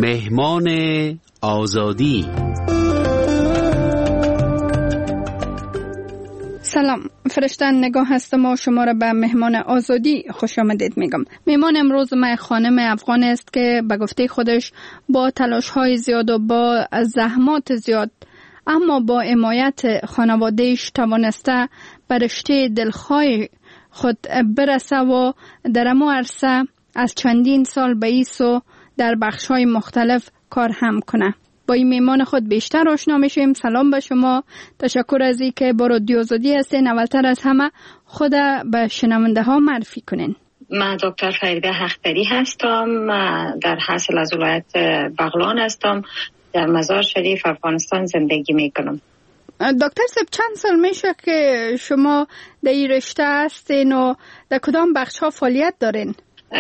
مهمان آزادی. سلام، فرشتن نگاه هستم و شما را به مهمان آزادی خوش آمدید میگم. مهمان امروز من خانم افغان است که به گفته خودش با تلاش‌های زیاد و با زحمات زیاد اما با حمایت خانواده‌اش توانسته به رشته دلخواه خود برسه و در امو عرصه از چندین سال به ایسو در بخش‌های مختلف کار هم کنه. با این میمان خود بیشتر آشنا میشیم. سلام به شما، تشکر از این که با رادیو آزادی هستین. اولتر از همه خود به شنونده ها معرفی کنین. من دکتر فریده حقدری هستم، در حاصل از ولایت بغلان هستم، در مزار شریف افغانستان زندگی میکنم. دکتر صاحب، چند سال میشه که شما در این رشته هستین و در کدام بخش ها فعالیت دارین؟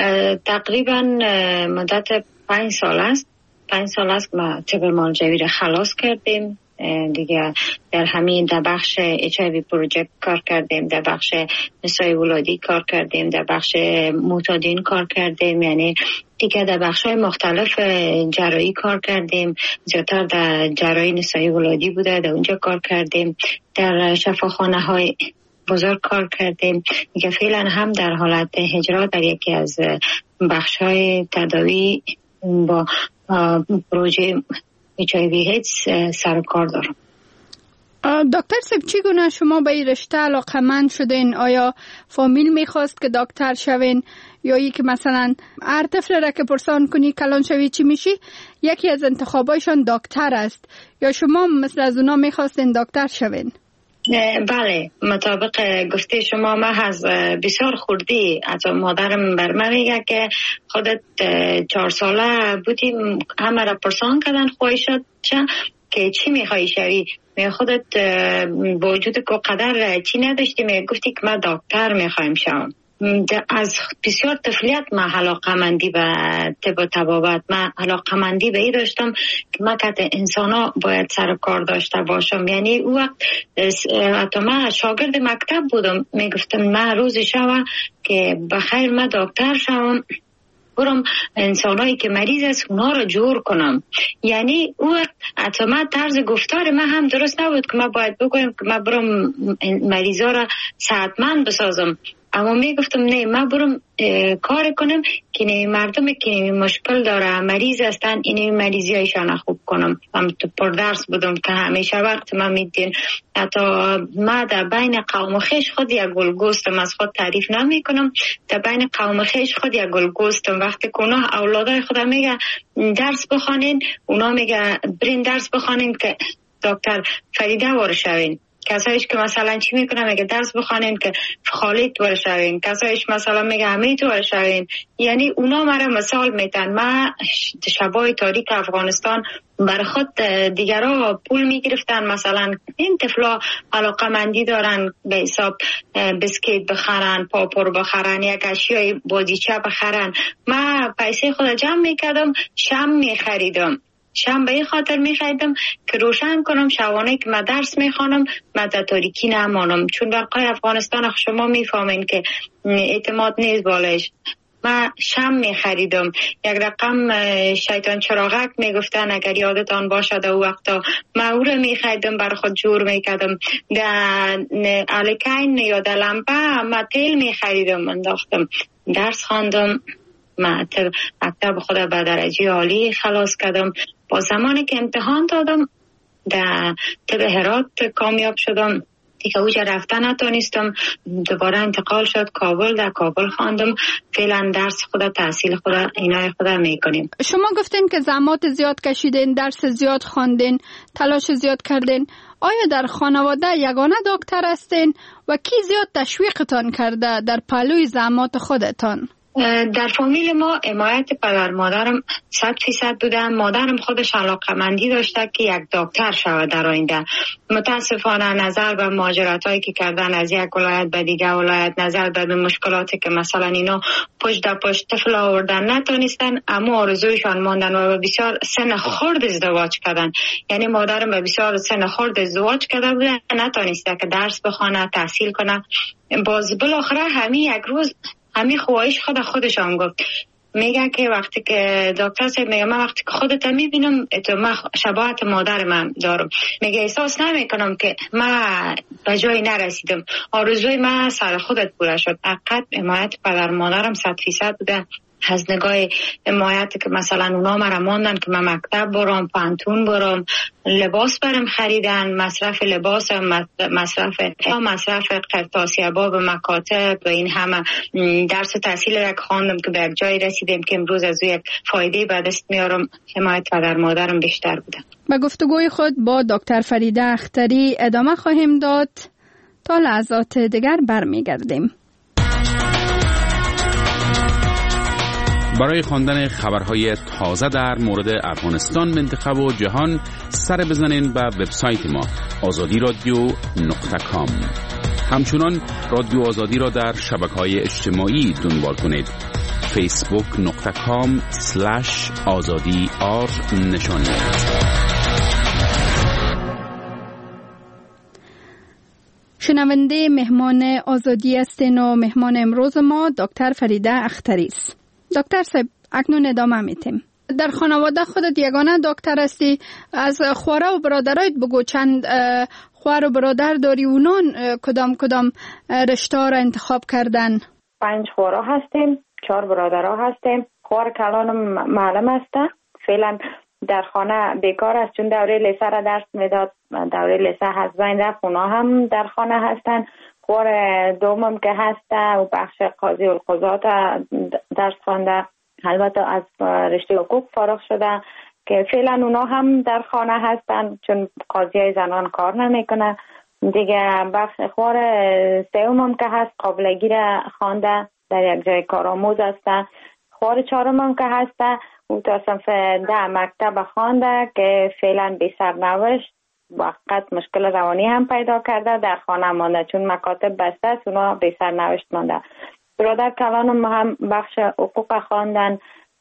تقریبا مدت 5 سال است. 5 سال است ما طب مالجوی را خلاص کردیم دیگه. در همین در بخش HIV پروژکت کار کردیم، در بخش نسای ولادی کار کردیم، در بخش معتادین کار کردیم، یعنی دیگه در بخش‌های مختلف جراحی کار کردیم. زیادتر در جراحی نسای ولادی بوده، در اونجا کار کردیم. در شفاخانه‌های بزرگ کار کردیم دیگه. فعلا هم در حالت اجرا در یکی از بخش‌های تداوی با پروژه HIV AIDS سر و کار دارم. دکتر صاحب، چگونه شما به این رشته علاقه‌مند شدین؟ آیا فامیل میخواست که دکتر شوین یا ای که مثلا هر طفل را که پرسان کنی کلان شوی چی میشی یکی از انتخابایشان دکتر است، یا شما مثل از اونا میخواستین دکتر شوین؟ بله، مطابق گفته شما ما از بسیار خوردی از مادرم بر من میگه که خودت 4 ساله بودیم، همه را پرسان کردن خواهشات که چی میخوایی شوی، خودت با وجود که قدر چی نداشتی گفتی که من دکتر میخوایم شوم. از بسیار طفلیت من علاقه‌مندی به طب و طبابت، من علاقه‌مندی به این داشتم که من که انسانا باید سر کار داشته باشم. یعنی او وقت حتی من شاگرد مکتب بودم، میگفتم من روزی شوم که بخیر من دکتر شوم، برم انسانایی که مریض است اونا رو جور کنم. یعنی او حتی من طرز گفتار من هم درست نبود که من باید بگویم که من برم مریضا رو صحتمند بسازم، اما می گفتم نه، من برم کار کنم که نمی مردم که نمی مشکل داره مریض هستن این مریضی هایشان خوب کنم. من تو پردرس بودم که همیشه وقت من میدین حتی من در بین قوم خیش خود یک گلگوستم، از خود تعریف نمی کنم، در بین قوم خیش خود یک گلگوستم. وقتی که اونا اولادای خودم میگه درس بخوانین، اونا میگه برین درس بخوانین که دکتر فریده وارد شوین. کسایش که مثلا چی میکنه میگه درس بخوانین که خالد وارد شوین، کسایش مثلا میگه امید وارد شوین. یعنی اونا مرا مثال میتن. من شبای تاریک افغانستان برای خود دیگرها پول میگرفتن، مثلا این طفلا علاقه‌مندی دارن به حساب بسکیت بخرن، پاپور بخرن، یک اشیای بازیچه بخرن. من پیسه خود جمع میکردم، شم میخریدم. شم به این خاطر میخریدم که روشن کنم شبانه که من درس میخوانم من در تاریکی نمانم، چون برقای افغانستان شما میفهمین که اعتماد نیست بالش. من شم میخریدم، یک رقم شیطان چراغک میگفتن اگر یادتان باشد او وقتا، من او رو میخریدم برای خود جور میکردم. در الکین یا در لمپه من تیل میخریدم انداختم، درس خواندم. مکتب خود به درجه عالی خلاص کردم. با زمانی که امتحان دادم در طب هرات کامیاب شدم دیگه، اوجا رفتن نتونستم، دوباره انتقال شد کابل، در کابل خواندم. فعلا درس خود تحصیل خود اینای خود میکنیم. شما گفتین که زحمات زیاد کشیدین، درس زیاد خواندین، تلاش زیاد کردین. آیا در خانواده یگانه دکتر هستین و کی زیاد تشویقتان کرده در پهلوی زحمات خودتان؟ در فامیل ما حمایت پدر مادرم 100% بوده. مادرم خودش علاقه‌مندی داشته که یک دکتر شود در آینده. متاسفانه نظر به مهاجرتایی که کردن از یک ولایت به دیگه ولایت، نظر به مشکلاتی که مثلا اینا پشت در پشت طفل آوردن نتونستن، اما آرزویشان ماندن و بسیار سن خرد ازدواج کردن. یعنی مادرم به بسیار سن خرد ازدواج کرده بوده، نتونسته که درس بخونه، تحصیل کنه. باز بالاخره همین یک روز همین خواهش خودشان گفت میگه که وقتی که دکتر صاحب میگه من وقتی که خودت میبینم تو من شباهت مادر من دارم. میگه احساس نمیکنم که من به جایی نرسیدم. آرزوی من سر خودت پوره شد. حقیقت حمایت پدر مادرم 100% بوده. از نگاه حمایت که مثلا اونا مرا ماندن که من مکتب برم، پانتون برم، لباس برم خریدن، مصرف لباس، مصرف قرطاسیابا به مکاتب و این همه درس و تحصیل را که خواندم که به یک جایی رسیدیم که امروز از یک فایده به دست میارم. حمایت پدر مادرم بیشتر بوده. به گفتگوی خود با دکتر فریده اختری ادامه خواهیم داد. تا لحظات دیگر برمیگردیم. برای خواندن خبرهای تازه در مورد افغانستان، منطقه و جهان سر بزنین به وبسایت ما azadi.radio.com. همچنان رادیو آزادی را در شبکه‌های اجتماعی دنبال کنید. facebook.com/azadi_r شنونده مهمان آزادی هستین و مهمان امروز ما دکتر فریده اختری است. دکتر صاحب اکنون ادامه میتیم. در خانواده خودت یگانه دکتر هستی. از خواره و برادرایت بگو چند خوار و برادر داری؟ اونان کدام رشته را انتخاب کردن؟ 5 خواره هستیم، 4 برادرها هستیم. خوار کلانم معلم است. فعلا در خانه بیکار است چون دوره لیسه را درس میداد. دوره لیسه از بین رفت. اونا هم در خانه هستن. خوار دومم که هست و بخش قاضی القضات درس خوانده، البته از رشته حقوق فارغ شده که فعلا اونا هم در خانه هستن چون قاضی های زنان کار نمیکنه دیگه. بخش خوار سومم که هست قابلگی را خوانده، در یک جای کارآموز است. خوار چهارمم که هست او تا صنف 10 مکتب خوانده که فعلا بی سرنوشت، وقت مشکل روانی هم پیدا کرده، در خانه مانده چون مکاتب بسته است، اونا بی سرنوشت مانده. برادر کلانم هم بخش حقوق خواندن،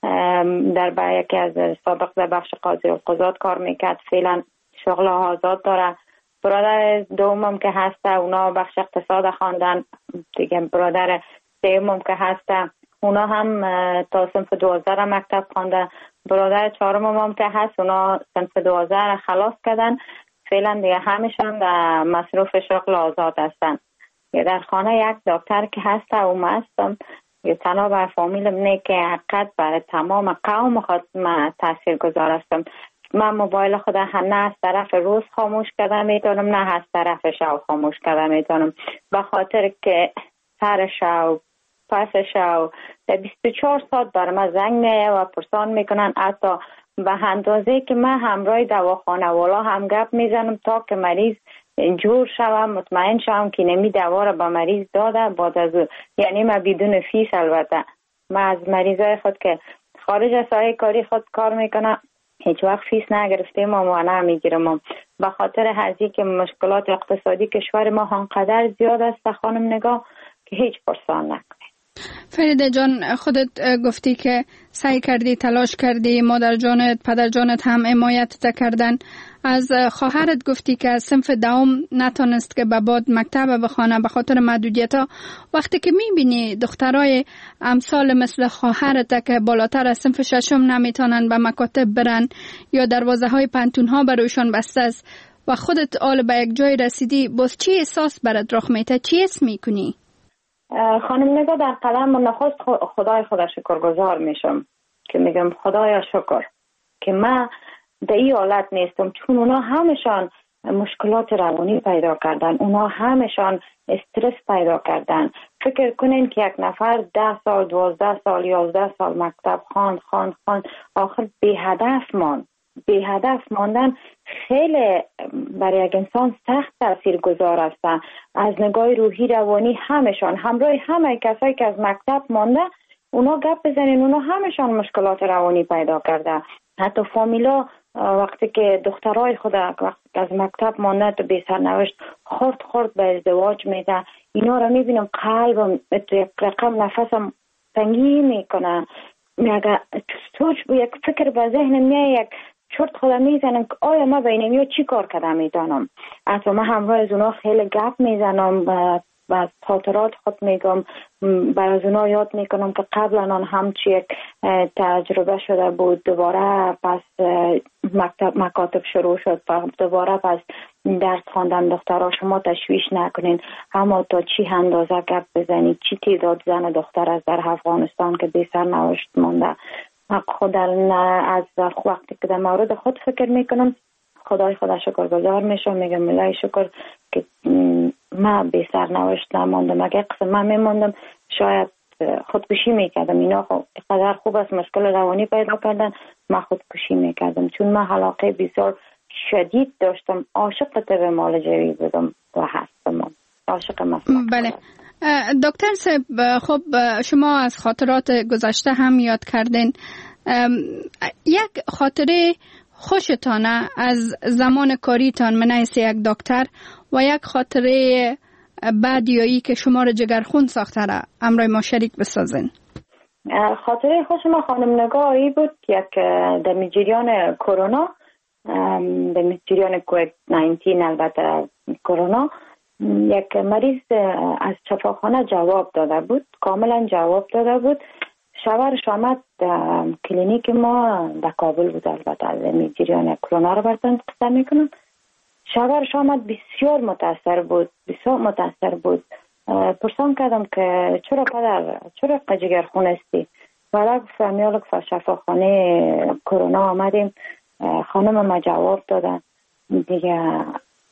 در یکی از سابق در بخش قاضی القضات کار میکرد، فعلا شغل آزاد داره. برادر دومم که هست اونا بخش اقتصاد خواندن دیگه. برادر سومم که هست اونا هم تا صنف 12 مکتب خوانده. برادر چهارمم هم که هست اونا صنف 12 خلاص کردن، فعلا دیگه همیشون در مصروف شغل آزاد هستن. در خانه یک دکتر که هست او هستم، تنها بر فامیلم نه که حقیقت برای تمام قوم خود من تاثیر گذار هستم. من موبایل خود نه از طرف روز خاموش کرده میتونم نه از طرف شب خاموش کرده میتونم، به خاطر که سر شب پس شب 24 ساعت بر من زنگ میه و پرسان میکنن. حتی به اندازه که من همراه دواخانه والا هم گپ میزنم تا که مریض جور شوم، مطمئن شوم که نمی دوا را به مریض داده بعد از او. یعنی من بدون فیس، البته من از مریضای خود که خارج از ساحه کاری خود کار میکنم هیچ وقت فیس نگرفتیم و نمیگیرم، به خاطر هزی که مشکلات اقتصادی کشور ما انقدر زیاد است خانم نگاه که هیچ پرسان نکنه. فریده جان، خودت گفتی که سعی کردی، تلاش کردی، مادر جانت، پدر جانت هم حمایت کردن. از خواهرت گفتی که از صنف 10 نتونست که به بعد مکتب بخوانه به خاطر محدودیت‌ها. وقتی که می‌بینی دخترای امثال مثل خواهرت که بالاتر از صنف 6 نمیتونن به مکاتب برن یا دروازه‌های پانتون‌ها برایشان بسته است و خودت آل به یک جای رسیدی، باز چی احساس برات رخ میده؟ چی حس می‌کنی؟ خانم نگاه، در قلم نخست خدای خدا شکرگزار میشم که میگم خدایا شکر که من در این حالت نیستم، چون اونا همشان مشکلات روانی پیدا کردن، اونا همشان استرس پیدا کردن. فکر کنین که یک نفر 10 سال 12 سال 11 سال مکتب خواند آخر بی هدف ماندن خیلی برای یک انسان سخت تاثیرگذار است. از نگاه روحی روانی همشان همراه همه کسایی که از مکتب مانده اونا گپ بزنین، اونا همشان مشکلات روانی پیدا کرده. حتی فامیلا وقتی که دخترای خود وقتی از مکتب مانده تو بی سرنوشت خورد به ازدواج میده، اینا رو میبینم قلبم یک رقم نفسم تنگی میکنه. یک فکر به ذهنم میاد، یک چرت خودم میزنم که آیا ما بینم یا چی کار کردم میدانم. حتی من همراه از اونا خیلی گپ میزنم، از خاطرات خود میگم، برای از اونا یاد میکنم که قبلا آن همچی یک تجربه شده بود، دوباره پس مکاتب شروع شد، دوباره پس درس خواندن دخترها شما تشویش نکنین، اما تا چی اندازه گپ بزنید، چی تعداد زن دختر از در افغانستان که بی سرنوشت مانده. خود از وقتی که در مورد خود فکر میکنم خدا شکرگزار میشم، میگم الهی شکر که من بی سرنوشت نماندم. اگه قسم من میماندم شاید خودکشی میکردم. اینا قدر خوب است مشکل روانی پیدا کردن، من خودکشی میکردم چون من علاقه بسیار شدید داشتم، عاشق طب معالجوی بودم و هستم، عاشق مسلک. بله دکتر صاحب، خب شما از خاطرات گذشته هم یاد کردین. یک خاطره خوشتانه از زمان کاریتان من حیث یک دکتر و یک خاطره بدیایی که شما را جگرخون ساخته را همراه ما شریک بسازین؟ خاطره خوش ما خانم نگاهی بود یک در جریان کرونا، در جریان کووید 19 البته کرونا، یک مریض از شفاخانه جواب داده بود، کاملا جواب داده بود. شوهرش آمد کلینیک ما در کابل بود، البته از جریان کرونا رو براتون قصه میکنم. شوهرش آمد بسیار متاثر بود. پرسان کردم که چرا پدر چرا جگرخون استی؟ ولی گفتم یالا که شفاخانه کرونا آمدیم، خانم ما جواب دادن دیگه.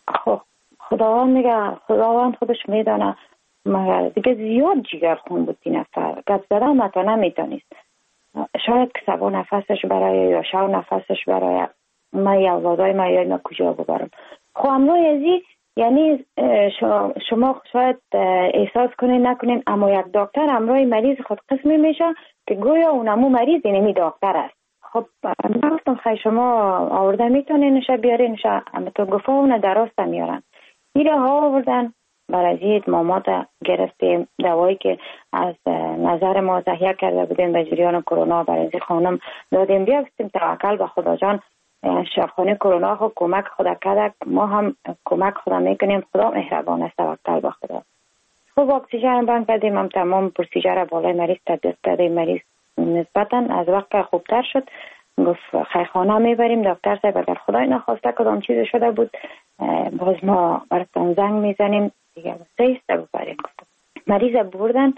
خداوند خودش میدانه، مگر دیگه زیاد جگرخون بود این نفر، گپ زدن متا نمیتونست، شاید که سبا نفسش برای یا شو نفسش برای من یا اولادای من یا اینا کجا ببرم. خب امروی ازی یعنی شما شاید احساس کنین نکنین، اما یک دکتر امروی مریض خود قسمی میشه که گویا اونمو مریض اینمی دکتر است. خب من گفتم خیلی شما آورده میتونین نشه بیارین نشه، اما تو گفته اونه درست میارن. میره ها آوردن، برای مامات گرفتیم، دوایی که از نظر ما تهیه کرده بودیم به جریان کرونا برای خانم دادیم. بیا گفتیم توکل به خدا جان، شفاخانه کرونا خود کمک خدا کرده، ما هم کمک خدا میکنیم، خدا مهربان است، توکل به خدا. خب اکسیژن بند کردیم، هم تمام پروسیجر بالای مریض تطبیق کردیم. مریض نسبتا از وقت خوبتر شد، گفت خیرخانه میبریم دکتر صاحب، اگر خدای نخواسته کدام چیز شده بود باز ما براتون زنگ میزنیم دیگه، سیسته ببریم. مریض بردن،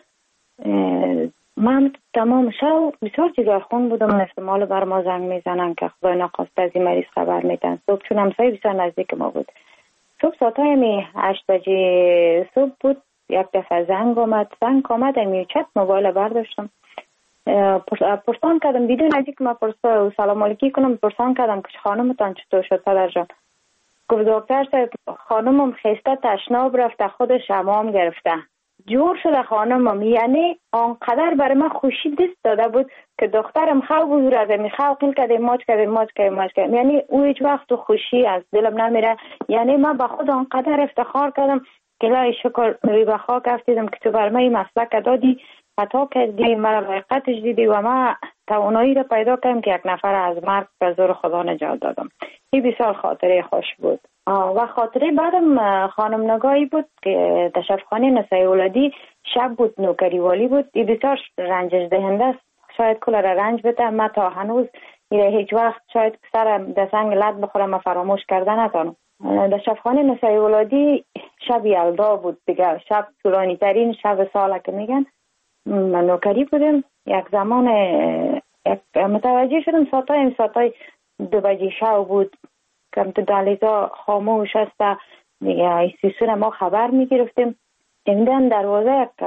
من تمام شب بسیار جگرخون بودم، احتمال بر ما زنگ میزنن که خدای نخواسته از این مریض خبر میدن. صبح چون همسایه بسیار نزدیک ما بود، صبح ساعتای 8 بجه صبح بود، یک دفعه زنگ آمد چت موبایل برداشتم، پرسان کردم بدون از اینکه من سلام علیکی کنم، پرسان کردم که خانمتان چطور شد پدر جان؟ گفت دکتر صاحب خانمم خسته تشناب رفته، خودش حمام گرفته، جور شده خانمم. یعنی آنقدر برای من خوشی دست داده بود که دخترم خواه بزرگ از میخواه قیل کده ماچ کده، یعنی او هیچ وقت خوشی از دلم نمیره. یعنی من با خود آنقدر افتخار کردم که الهی شکر روی بخوا کفتیدم که تو برای این مسلک دادی، خطا کردی، مرا حقیقتش دیدی و من توانایی را پیدا کردم که یک نفر از مرگ به زور خدا نجات دادم. این بسیار خاطره خوش بود. و خاطره بعدم خانم نگاهی بود که در شفاخانه نسای ولادی شب بود، نوکری والی بود. این بسیار رنجش دهنده است، شاید کل را رنج بده. من تا هنوز هیچ وقت شاید سر دسنگ لد بخورم و فراموش کرده نتانم. در شفاخانه نسای ولادی شب یلدا بود دیگه، شب طولانی ترین شب ساله که میگن. من نوکری بودم، یک زمان متوجه شدم ساعتای 2 بجه شب بود که تو دهلیزا خاموش است دیگه، سیسون ما خبر میگرفتیم. دیدم دروازه یک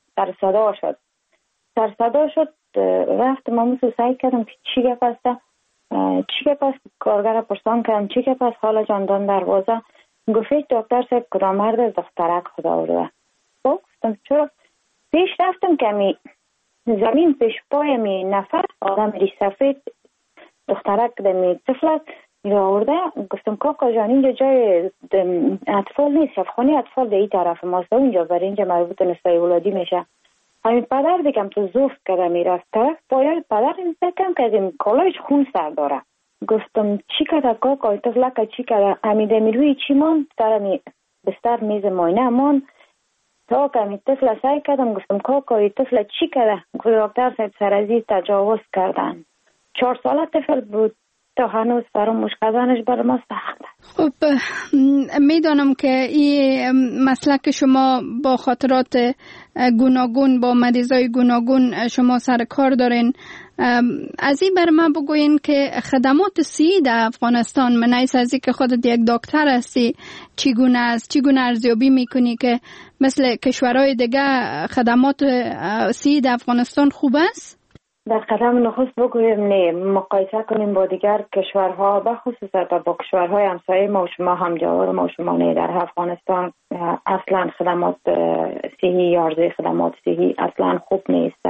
سر صدا شد، رفتم مامو سعی کردم که چی گپ است. کارگر پرسان کردم چی گپ است حالا جاندان دروازه؟ گفت دکتر صاحب کدام مرد از دخترک خدا آورده. گفتم چرا؟ پیش رفتم که زمین پیش پای نفر آدم ری سفید دخترک دمی طفلت میره آورده. گفتم کاکا جان اینجا جای اطفال نیست، شفاخانه اطفال در این طرف ماست، اینجا برای اینجا مربوط نسای ولادی میشه. همین پدر دیگم تو زفت کده میرفت طرف پایای پدر نزدکم که از این کالایش خون سر داره. گفتم چی کده کاکا طفلک چی کده؟ همیده میروی چی مان سر بستر میز ماینه مان. تا کمی طفل سعی کردم، گفتم کاکا این طفل چی کرده؟ گفت دکتر صاحب سرازی تجاوز کردن. 4 ساله طفل بود، تا هنوز فراموش کردنش بر ما سخته. خب میدانم که این مسلک شما با خاطرات گوناگون، با مریضای گوناگون شما سر کار دارین. از این بر من بگوین که خدمات صحی در افغانستان، من از که خودت یک دکتر هستی، چگونه است؟ چگونه ارزیابی میکنی که مثل کشورهای دیگه خدمات صحی در افغانستان خوب است؟ در قدم نخست بگویم نه، مقایسه کنیم با دیگر کشورها، بخصوص با کشورهای همسایه ما و شما همجوار ما و شما نه. در افغانستان اصلا خدمات صحی یا عرضه خدمات صحی اصلا خوب نیست.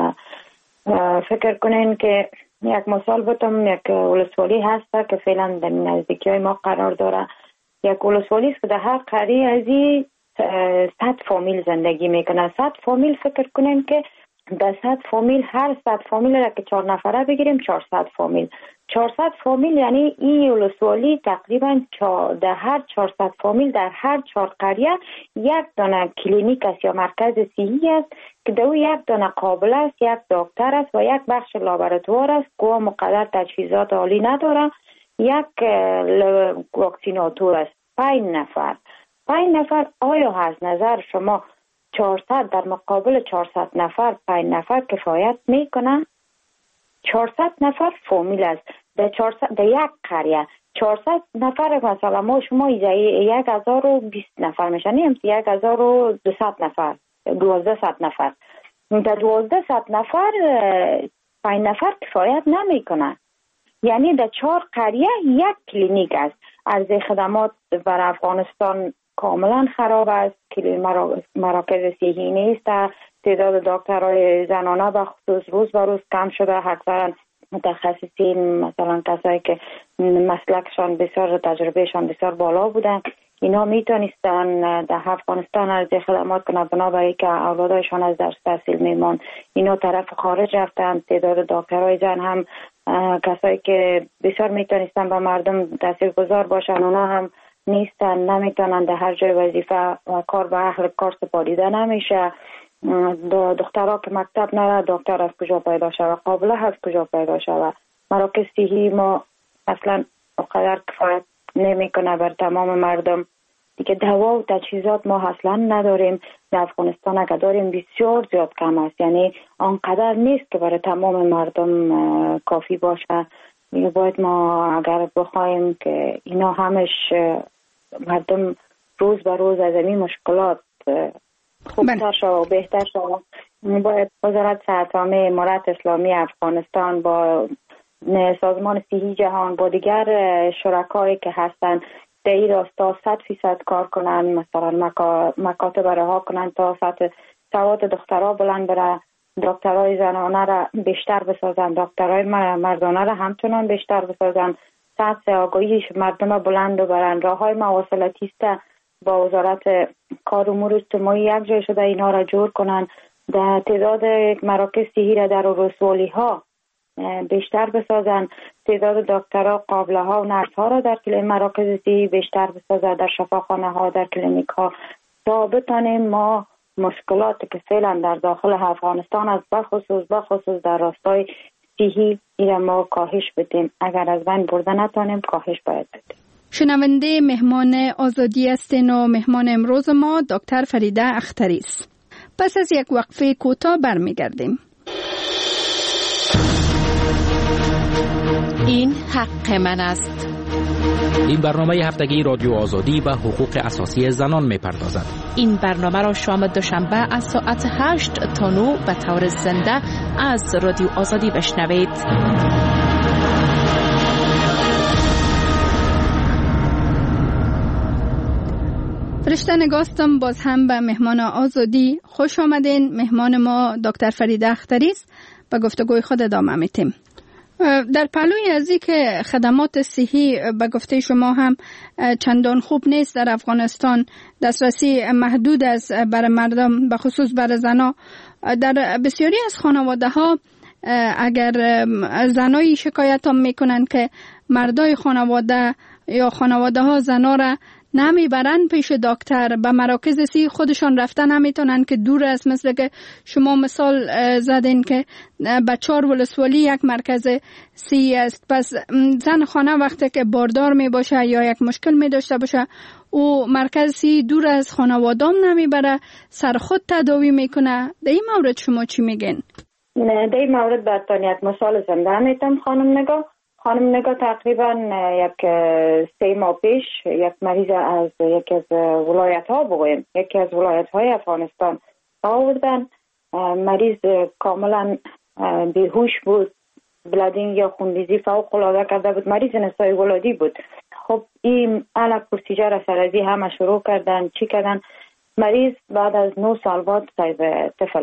فکر کنین که یک مثال بتم، یک ولسوالی هست که فعلا در نزدیکی های ما قرار داره. یک ولسوالی است که در هر قریه از 100 فامیل زندگی میکنه. 100 فامیل، فکر کنین که در 100 فامیل، هر 100 فامیل را که 4 نفره بگیریم 400 فامیل. 400 فامیل یعنی این ولسوالی تقریبا در هر 400 فامیل در هر 4 قریه یک دانه کلینیک است یا مرکز صحی است که در او یک دانه قابل است، یک دکتر است و یک بخش لابراتوار است که مقدر تجهیزات عالی نداره، یک واکسیناتور است. 5 نفر. 5 نفر آیا از نظر شما 400 در مقابل 400 نفر 5 نفر کفایت میکنه؟ 400 نفر فامیل است. در یک قریه 400 نفر، مثلا ما شما 1020 نفر میشن، نیم 1200 نفر، 1200 نفر. در 1200 نفر 5 نفر کفایت نمیکنه. یعنی در 4 قریه یک کلینیک است. عرضه خدمات بر افغانستان کاملا خراب است. مراکز صحی نیست. تعداد دکترای زنانه به خصوص روز به روز کم شده. اکثرا متخصصین، مثلا کسایی که مسلکشان بسیار، تجربهشان بسیار بالا بودن، اینا میتونستن در افغانستان عرضه خدمات کنن، بنابراین که اولادشان از درس تحصیل میمان. اینا طرف خارج رفتن. تعداد دکترای زن هم کسایی که بسیار میتونستن به مردم تاثیرگذار باشن، اونا هم نیستن، نمیتونن در هر جای وظیفه و کار به اهل کار سپاریده نمیشه. دخترها که مکتب نره، دکتر از کجا پیدا شوه؟ قابله از کجا پیدا شوه؟ مراکز صحی ما اصلا اونقدر کفایت نمیکنه بر تمام مردم. دیگه دوا و تجهیزات ما اصلا نداریم. در افغانستان اگه داریم بسیار زیاد کم است، یعنی آنقدر نیست که برای تمام مردم کافی باشه. دیگه باید ما اگر بخوایم که اینا همش مردم روز به روز از این مشکلات خوبتر شد و بهتر شد، باید وزارت صحت عامه امارت اسلامی افغانستان با سازمان صحی جهان با دیگر شرکایی که هستن در این راستا 100% کار کنن. مثلا مکاتب رها کنن تا سطح سواد دخترها بلند بره، دکترای زنانه را بیشتر بسازن، دکترای مردانه را همچنان بیشتر بسازن، سطح آگاهی مردم بلند ببرن. راههای مواصلاتی است با وزارت کار امور اجتماعی یک جای شده اینا را جور کنن. در تعداد مراکز صحی را در ولسوالی ها بیشتر بسازن. تعداد دکترها، قابله ها و نرس ها را در مراکز صحی بیشتر بسازن، در شفاخانه ها، در کلینیک ها، تا بتانیم ما مشکلاتی که فعلا در داخل افغانستان است بخصوص در راستای صحی ایره ما کاهش بدیم. اگر از بین برده نتانیم کاهش باید بدیم. شنونده مهمان آزادی هستین و مهمان امروز ما دکتر فریده اختری است. پس از یک وقفه کوتاه برمیگردیم. این حق من است. این برنامه هفتگی رادیو آزادی و حقوق اساسی زنان می‌پردازد. این برنامه را شام دوشنبه از ساعت 8 تا 9 به طور زنده از رادیو آزادی بشنوید. فرشته نگاستم باز هم به مهمان آزادی خوش آمدین. مهمان ما دکتر فریده اختری است. به گفتگوی خود ادامه میتیم. در پهلوی از این که خدمات صحی به گفته شما هم چندان خوب نیست در افغانستان، دسترسی محدود است برای مردم، به خصوص برای زنها. در بسیاری از خانواده ها اگر زنایی شکایت هم میکنن که مردای خانواده یا خانواده ها زنها را نمیبرن پیش دکتر، به مراکز سی خودشان رفتن نمیتونن که دور است، مثل که شما مثال زدین که به 4 ولسوالی یک مرکز سی است. پس زن خانه وقتی که باردار می باشه یا یک مشکل می داشته باشه او مرکز سی دور از خانوادام نمیبره، سر خود تداوی میکنه. در این مورد شما چی میگین؟ در این مورد براتون یک مثال زنده میتونم خانم نگاه تقریبا یک 3 ماه پیش یک مریض از یکی از ولایت ها بگویم یکی از ولایت های افغانستان آوردن. مریض کاملا بیهوش بود، بلدینگ یا خونریزی فوق العاده کرده بود، مریض نسای ولادی بود. خب این علا پروسیجر سرازی همه شروع کردن، چی کردن؟ مریض بعد از 9 سال بعد صاحب طفل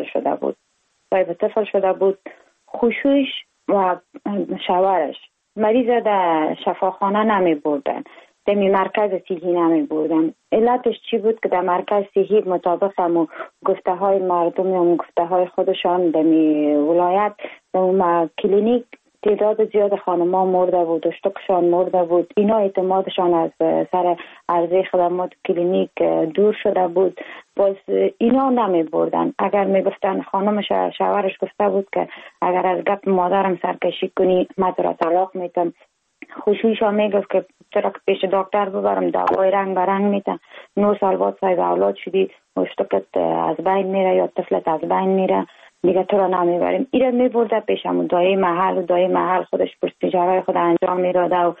شده بود. خوشویش و شوهرش مریض در شفاخانه نمی بردن، در مرکز صحی نمی بردن. علتش چی بود؟ که در مرکز صحی مطابق هم گفته های مردم یا گفته های خودشان در ولایت در کلینیک تعداد زیاد خانم‌ها مرده بود، اشتکشان مرده بود. اینا اعتمادشان از سر عرضه خدمات کلینیک دور شده بود، باز اینا نمی بردن. اگر می گفتن خانمش شوهرش گفته بود که اگر از گپ مادرم سرکشی کنی من تو را طلاق میتم، خوشویشان می گفت که چرا که پیش دکتر ببرم، دوای رنگ برنگ میتم. 9 سال بعد صاحب اولاد شدی، اشتکت از بین میره یا طفلت از بین میره، دیگه تو را نمیبریم. ایره میبرده پیشم دایی محل خودش پروسیجرهای خود انجام میداده و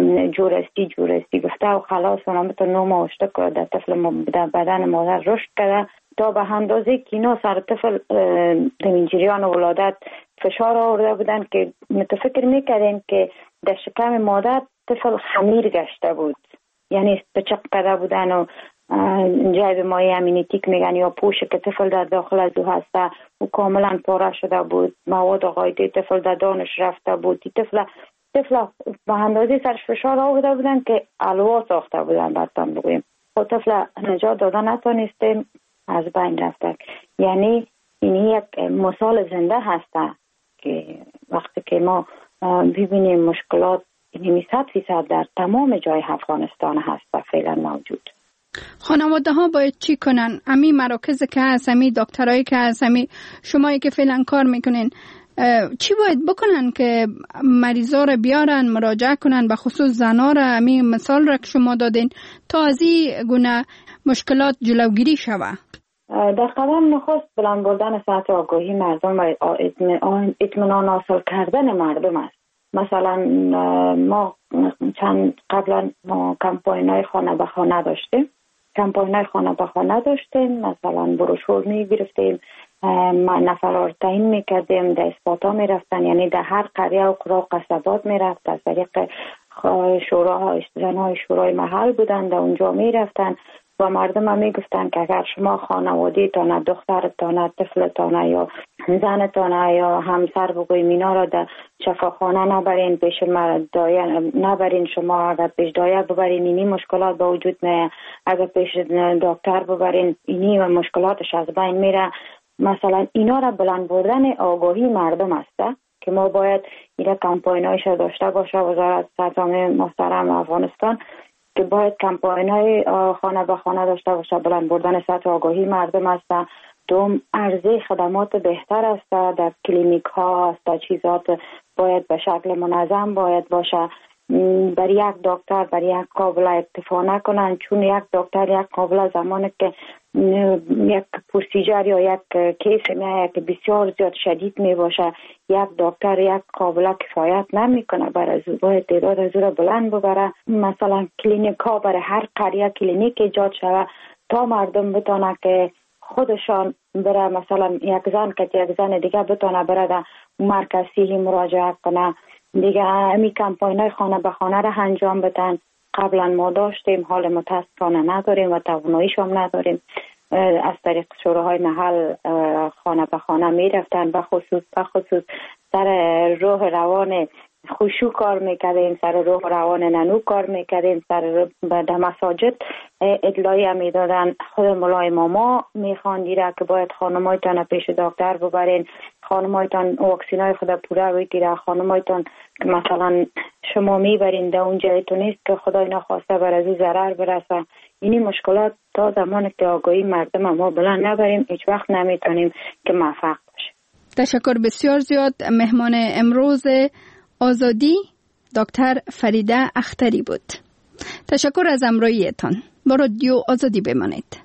جورستی گفته و خلاص و نامتو 9 ماه اشتک در طفل در بدن مادر رشد کرده تا به اندازه که اینا سر طفل در جریان ولادت فشار آورده بودن که متفکر میکردن که در شکم مادر طفل خمیر گشته بود، یعنی پچق کرده بودن و جای مایع امینیتیک میگن یا پوش که طفل در داخل از او هسته و کاملا پاره شده بود، مواد غایطی طفل در دانش رفته بود. طفل به اندازه سرش فشار آورده بودن که الوا ساخته بودن. براتون بگویم خود طفل نجات داده نتونستیم، از بین رفته. یعنی این یک مثال زنده هسته که وقتی که ما ببینیم مشکلات این 100% در تمام جای افغانستان هست فعلا موجود. خانواده ها باید چی کنن؟ امی مراکز که هست، امی دکترایی که هست، امی شمایی که فعلا کار میکنین، چی باید بکنن که مریضا را بیارن مراجعه کنن، به خصوص زنا را؟ امی مثال را که شما دادین تا از این گونه مشکلات جلوگیری شوه. در قدم نخست بلند بردن سطح آگاهی مردم و اطمینان حاصل کردن مردم است. مثلا ما قبلا کمپاین‌های خانه به خانه داشتیم، مثلا بروشور می‌گرفتیم، نفرار تعیین می‌کردیم، در اثباتا می‌رفتن، یعنی در هر قریه و قرا و قصبات می‌رفت، از طریق شوراها، زن‌های شورای محل بودن، در اونجا می‌رفتن و مردم هم میگفتن که اگر شما خانوادی تانه، دخترتانه، طفلتانه یا زنتانه یا همسر بگویم اینا را در شفاخانه نبرین، پیش دایه نبرین، شما اگر پیش دایه ببرین اینی مشکلات به وجود میه، اگر پیش دکتر ببرین اینی و مشکلاتش از بین میره. مثلا اینا را بلند بردن آگاهی مردم است که ما باید اینا کمپاینایش داشته باشه. وزارت صحت محترم افغانستان که باید کمپاین‌های خانه به خانه داشته باشه، بلند بردن سطح آگاهی مردم است. دوم، عرضه خدمات بهتر است در کلینیک ها است، چیزات باید به شکل منظم باید باشه. بر یک دکتر بر یک قابل اکتفا نکنن، چون یک دکتر یک قابل زمانی که یک پروسیجر یا یک کیس میایه که بسیار زیاد شدید می باشه، یک دکتر یک قابل کفایت نمی کنه، برای از باید تعداد از را بلند ببره. مثلا کلینیک ها برای هر قریه کلینیک ایجاد شود تا مردم بتونه که خودشان بره، مثلا یک زن دیگه بتونه بره در مرکز صحی مراجعه کنه. دیگه امی کمپاین‌های خانه به خانه را انجام بدن. قبلا ما داشتیم، حال متاسفانه نداریم و تواناییش هم نداریم. از طریق شوراهای محل خانه به خانه می رفتن، به خصوص سر روح روان خوشو کار میکردیم، سر روح روان ننو کار میکردیم، سر در مساجد ادلایی هم میدادن. خود مولای ماما میخواندی را که باید خانمایتان پیش دکتر ببرین، خانمایتان واکسینای خود پوره بگیره، خانمایتان که مثلا شما میبرین در اون جایتون نیست که خدای نخواسته بر از او ضرر برسه. اینی مشکلات تا زمان که آگاهی مردم ما بلند نبریم هیچ وقت نمیتونیم که موفق باشیم. تشکر بسیار زیاد. مهمان امروز آزادی دکتر فریده اختری بود. تشکر از همراهیتان. با رادیو آزادی بمانید.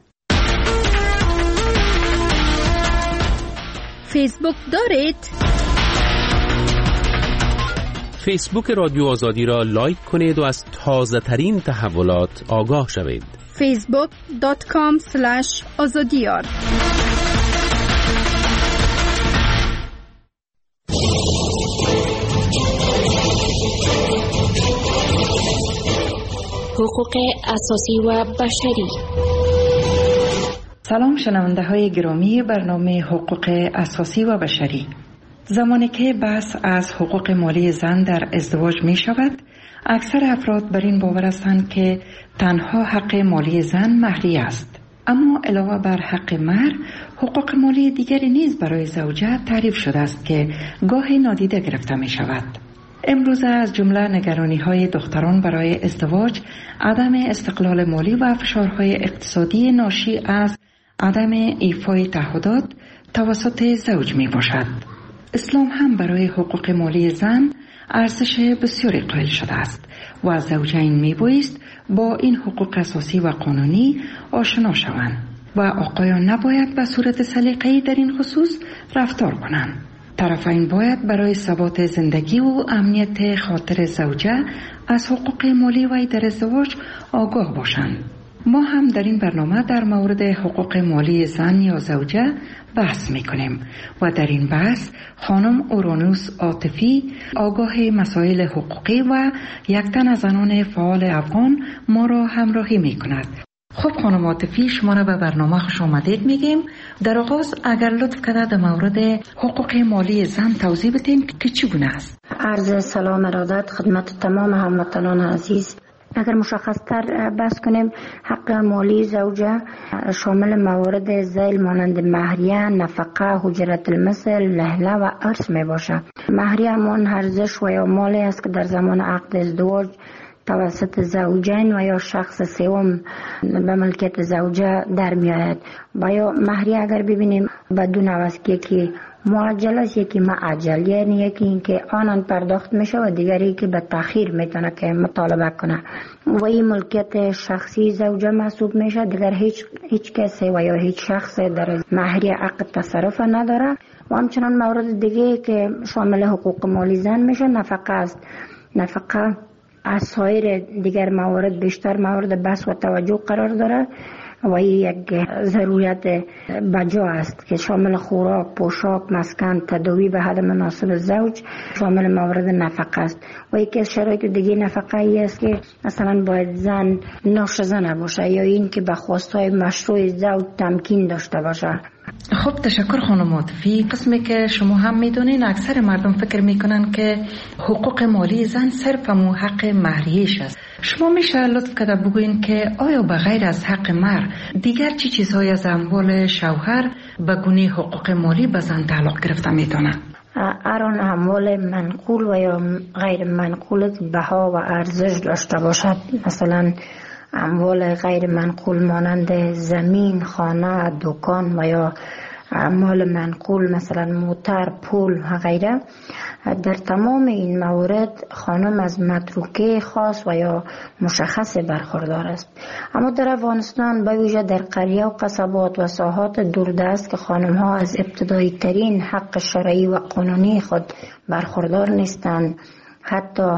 فیسبوک دارید؟ فیسبوک رادیو آزادی را لایک کنید و از تازه ترین تحولات آگاه شوید. facebook.com/azadiyar حقوق اساسی و بشری. سلام شنونده های گرامی برنامه حقوق اساسی و بشری. زمانی که بحث از حقوق مالی زن در ازدواج می شود، اکثر افراد بر این باور هستند که تنها حق مالی زن مهریه است. اما علاوه بر حق مهر، حقوق مالی دیگری نیز برای زوجه تعریف شده است که گاهی نادیده گرفته می شود. امروز از جمله نگرانی های دختران برای ازدواج، عدم استقلال مالی و فشارهای اقتصادی ناشی از عدم ایفای تعهدات توسط زوج می باشد. اسلام هم برای حقوق مالی زن ارزش بسیاری قائل شده است و زوجین می بایست با این حقوق اساسی و قانونی آشنا شوند و آقایان نباید به صورت سلیقه‌ای در این خصوص رفتار کنند. طرفین باید برای ثبات زندگی و امنیت خاطر زوجه از حقوق مالی وی در ازدواج آگاه باشند. ما هم در این برنامه در مورد حقوق مالی زن یا زوجه بحث میکنیم و در این بحث خانم اورانوس عاطفی آگاه مسائل حقوقی و یک تن از زنان فعال افغان ما را همراهی میکند. خب خانم عاطفی، شما را به برنامه خوش آمدید میگیم. در آغاز اگر لطف کنید در مورد حقوق مالی زن توضیح بدین که چگونه است. عرض سلام ارادت خدمت تمام هموطنان عزیز. اگر مشخص‌تر بحث کنیم، حق مالی زوجه شامل موارد ذیل مانند مهریه، نفقه، حجرت المثل، لهله و ارث می باشد. مهریه همان ارزش و یا مالی است که در زمان عقد ازدواج توسط زوجین و یا شخص سوم به ملکیت زوجه در می آید. و یا مهریه اگر ببینیم بدون عوض که معجل است، یکی معجل، یعنی یکی این که آنان پرداخت میشه و دیگری که به تأخیر میتونه که مطالبه کنه و این ملکیت شخصی زوجه محسوب میشه. دیگر هیچ کسی و یا هیچ شخص در مهریه عقد تصرف نداره. و همچنان مورد دیگه که شامل حقوق مالی زن میشه نفقه است. نفقه از سایر دیگر موارد بیشتر مورد بحث و توجه قرار داره و این یک ضرورت بجا است که شامل خوراک، پوشاک، مسکن، تداوی به حد مناسب زوج شامل موارد نفقه است. و یکی از شرایط دیگه نفقه ای است که مثلا باید زن ناشزه نباشه یا این که به خواستهای مشروع زوج تمکین داشته باشه. خب تشکر خانم عاطفی. قسمی که شما هم میدونین اکثر مردم فکر میکنن که حقوق مالی زن صرف همون حق مهریه‌اش است. شما میشه لطف کرده بگوین که آیا به غیر از حق مهر دیگر چی چیزهای از اموال شوهر به گونه حقوق مالی به زن تعلق گرفته میتونه؟ هر اموال منقول و یا غیر منقول بها و ارزش داشته باشد. مثلا اموال غیر منقول مانند زمین، خانه، دکان و یا اموال منقول مثلا موتر، پول و غیره. در تمام این موارد خانم از متروکه خاص و یا مشخص برخوردار است. اما در افغانستان به ویژه در قریه و قصبات و ساحات دوردست که خانم ها از ابتدایی ترین حق شرعی و قانونی خود برخوردار نیستند، حتی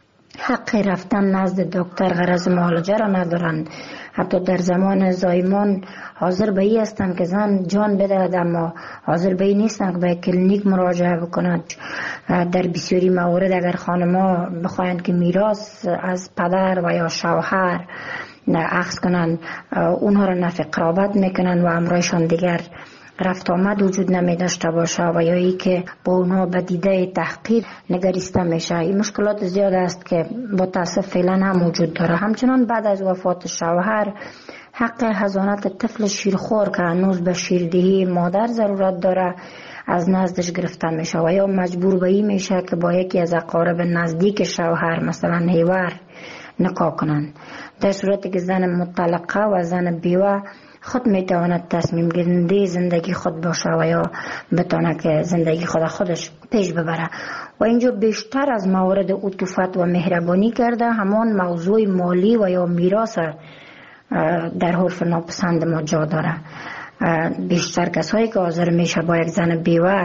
حق رفتن نزد دکتر غرض معالجه را ندارند. حتی در زمان زایمان حاضر به این هستند که زن جان بدهد اما حاضر به این نیستند که به کلینیک مراجعه بکنند. در بسیاری موارد اگر خانم‌ها بخواهند که میراث از پدر و یا شوهر اخذ کنند، اونها را نفی قرابت میکنند و امرایشان دیگر رفت آمد وجود نمی داشته باشه و یا ای که با اونها به دیده تحقیر نگریسته میشه. این مشکلات زیاد است که با تاسف فعلا هم وجود داره. همچنان بعد از وفات شوهر حق حضانت طفل شیرخوار که هنوز به شیردهی مادر ضرورت داره از نزدش گرفته میشه و یا مجبور به این میشه که با یکی از اقارب نزدیک شوهر مثلا هیوار نکاح کنند. در صورتی که زن مطلقه و زن بیوه خود میتواند تصمیم گیرنده زندگی خود باشه و یا بتونه که زندگی خودش پیش ببره. و اینجا بیشتر از موارد عطوفت و مهربانی کرده همان موضوع مالی و یا میراث در عرف ناپسند ما جا داره. بیشتر کسایی که حاضر میشه با یک زن بیوه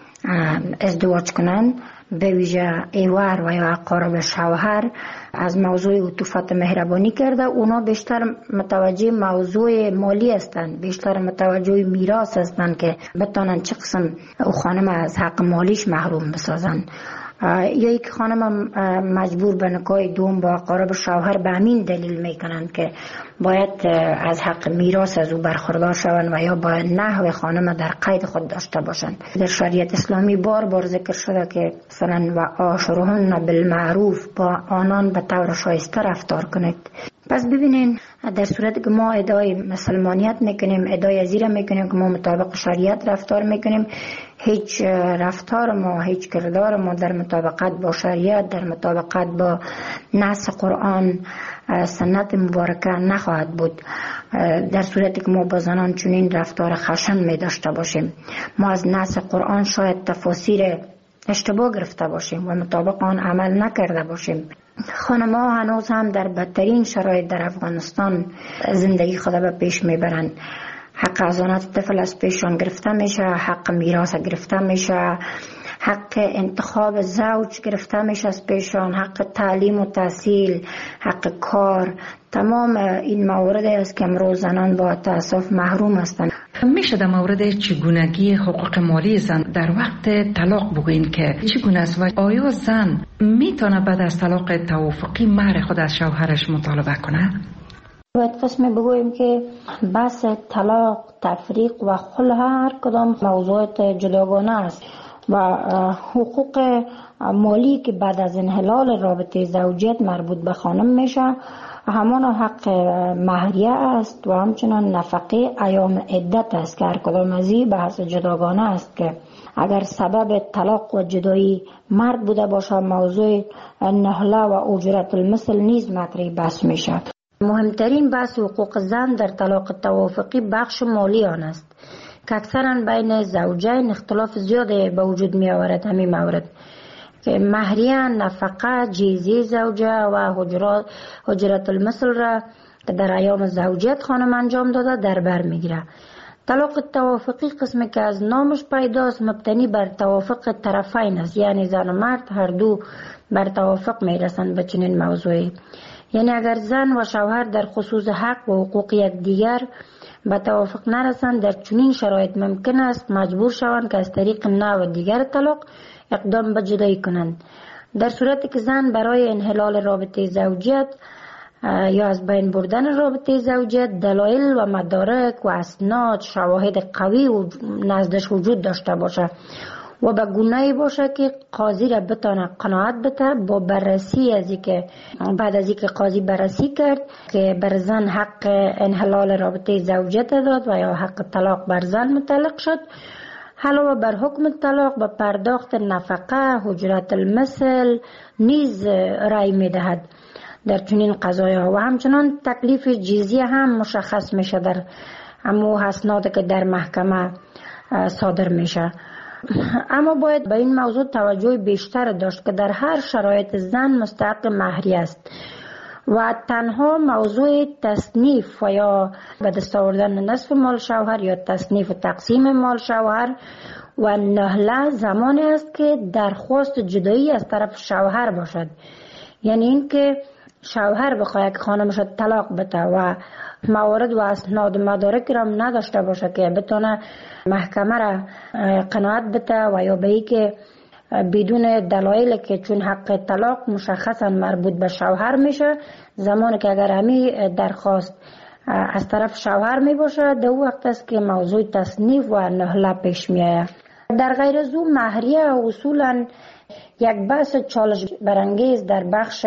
ازدواج کنن به ویژه ایوار و یا اقارب شوهر از موضوع عطوفت مهربانی کرده. اونا بیشتر متوجه موضوع مالی هستند، بیشتر متوجه میراث هستند که بتونن چه قسم او خانم از حق مالیش محروم بسازن. یا یک خانم مجبور به نکاح دوم با اقارب شوهر به همین دلیل میکنن که باید از حق میراث از او برخوردار شوند و یا باید نحو خانم در قید خود داشته باشند. در شریعت اسلامی بار بار ذکر شده که مثلا و عاشرهن بالمعروف، با آنان به طور شایسته رفتار کنید. پس ببینین در صورتی که ما ادعای مسلمانیت میکنیم، ادعای ازیره میکنیم که ما مطابق شریعت رفتار میکنیم، هیچ رفتار ما، هیچ کردار ما در مطابقت با شریعت، در مطابقت با نص قرآن سنت مبارکه نخواهد بود. در صورتی که ما با زنان چنین رفتار خشن می داشته باشیم، ما از نص قرآن شاید تفاسیر اشتباه گرفته باشیم و مطابق آن عمل نکرده باشیم. خانم‌ها هنوز هم در بدترین شرایط در افغانستان زندگی خود به پیش میبرند. حق ازانت طفل از پیشان گرفته میشه، حق میراث گرفته میشه، حق انتخاب زوج گرفته میشه از پیشان، حق تعلیم و تحصیل، حق کار. تمام این موارد است که امروز زنان با تأسف محروم هستند. میشه در مورد چگونگی حقوق مالی زن در وقت طلاق بگوین که چگونه است و آیا زن میتونه بعد از طلاق توافقی مهر خود از شوهرش مطالبه کنه؟ باید قسم بگوییم که بحث طلاق، تفریق و خلع هر کدام موضوعات جداگانه است و حقوق مالی که بعد از انحلال رابطه زوجیت مربوط به خانم میشه همان حق مهریه است و همچنان نفقه ایام عدت است که هر کدام از این بحث جداگانه است که اگر سبب طلاق و جدایی مرد بوده باشه موضوع نهله و اجرت المثل نیز مطرح بحث میشه. مهمترین بحث حقوق زن در طلاق توافقی بخش مالی آن است که اکثرا بین زوجین اختلاف زیاده به وجود می آورد. همین مورد که مهریه، نفقه، جیزی زوجه و حجرت المثل را که در ایام زوجیت خانم انجام داده در بر می گیره. طلاق توافقی قسمی که از نامش پیداست مبتنی بر توافق طرفین است، یعنی زن و مرد هر دو بر توافق می رسند به چنین موضوعی. یعنی اگر زن و شوهر در خصوص حق و حقوق یکدیگر به توافق نرسند در چنین شرایط ممکن است مجبور شوند که از طریق نوع دیگر طلاق اقدام به جدایی کنند. در صورتی که زن برای انحلال رابطه زوجیت یا از بین بردن رابطه زوجیت دلایل و مدارک و اسناد شواهد قوی و نزدش وجود داشته باشه و به گونه‌ای باشه که قاضی را بتونه قناعت بده با بررسی از اینکه بعد از اینکه قاضی بررسی کرد که بر زن حق انحلال رابطه زوجیت داد و یا حق طلاق بر زن متعلق شد، علاوه بر حکم طلاق به پرداخت نفقه، حجرت المثل نیز رأی میدهد در چنین قضایا و همچنان تکلیف جزیه هم مشخص میشه در امو اسناد که در محکمه صادر میشه. اما باید به این موضوع توجه بیشتر داشت که در هر شرایط زن مستحق مهریه است و تنها موضوع تصنیف و یا به دست آوردن نصف مال شوهر یا تصنیف و تقسیم مال شوهر و نهله زمانی است که درخواست جدایی از طرف شوهر باشد. یعنی این که شوهر بخواهد که خانمش طلاق بده و موارد و اسناد و مدارک را نداشته باشه که بتونه محکمه را قناعت بده و یا به ای که بدون دلایل که چون حق طلاق مشخصا مربوط به شوهر میشه، زمانی که اگر همی درخواست از طرف شوهر می باشه در وقت است که موضوع تصنیف و نهله پیش می آید. در غیر از او مهریه اصولا یک بحث چالش برانگیز در بخش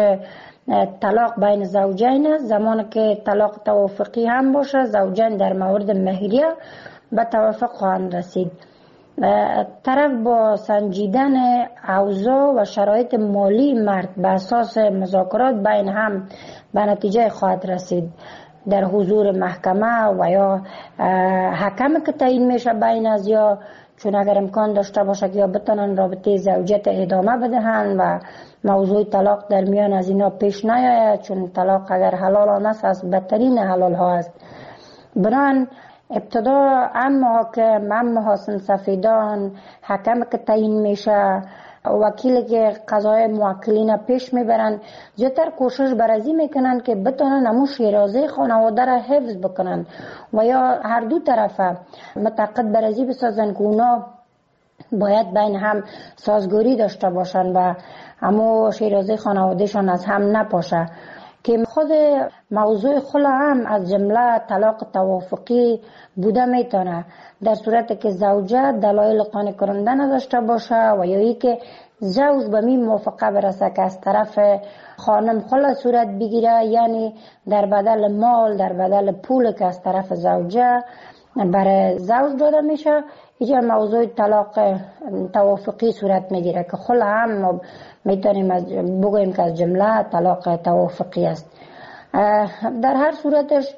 طلاق بین زوجین است. زمانی که طلاق توافقی هم باشه زوجین در مورد مهریه به توافق خواهند رسید. طرف با سنجیدن اوضاع و شرایط مالی مرد به اساس مذاکرات بین هم به نتیجه خواهد رسید در حضور محکمه و یا حکم که تعیین میشه بین از یا، چون اگر امکان داشته باشه که یا بتونن رابطه زوجیت ادامه بدهن و موضوع طلاق در میان از اینا پیش نیاید، چون طلاق اگر حلال است از بدترین حلال ها است. بنابراین ابتدا حاکم، محاسن سفیدان، حکم که تعیین میشه، وکیل که قضای موکلین پیش میبرن، زیادتر کوشش برازی میکنن که بتونن همون شیرازه خانواده را حفظ بکنن و یا هر دو طرف متعاقد برازی بسازن که اونا باید بین هم سازگاری داشته باشن و همون شیرازه خانوادهشان از هم نپاشه. که خود موضوع خلع هم از جمله طلاق توافقی بوده میتونه در صورت که زوجه دلایل قانع کننده نداشته باشه و یا ای که زوج به می موافقه برسه که از طرف خانم خلع صورت بگیره، یعنی در بدل مال، در بدل پول که از طرف زوجه برای زوج داده میشه، اینجا موضوع طلاق توافقی صورت میگیره که خلع هم میتونیم بگوییم که از جمله طلاق توافقی است. در هر صورتش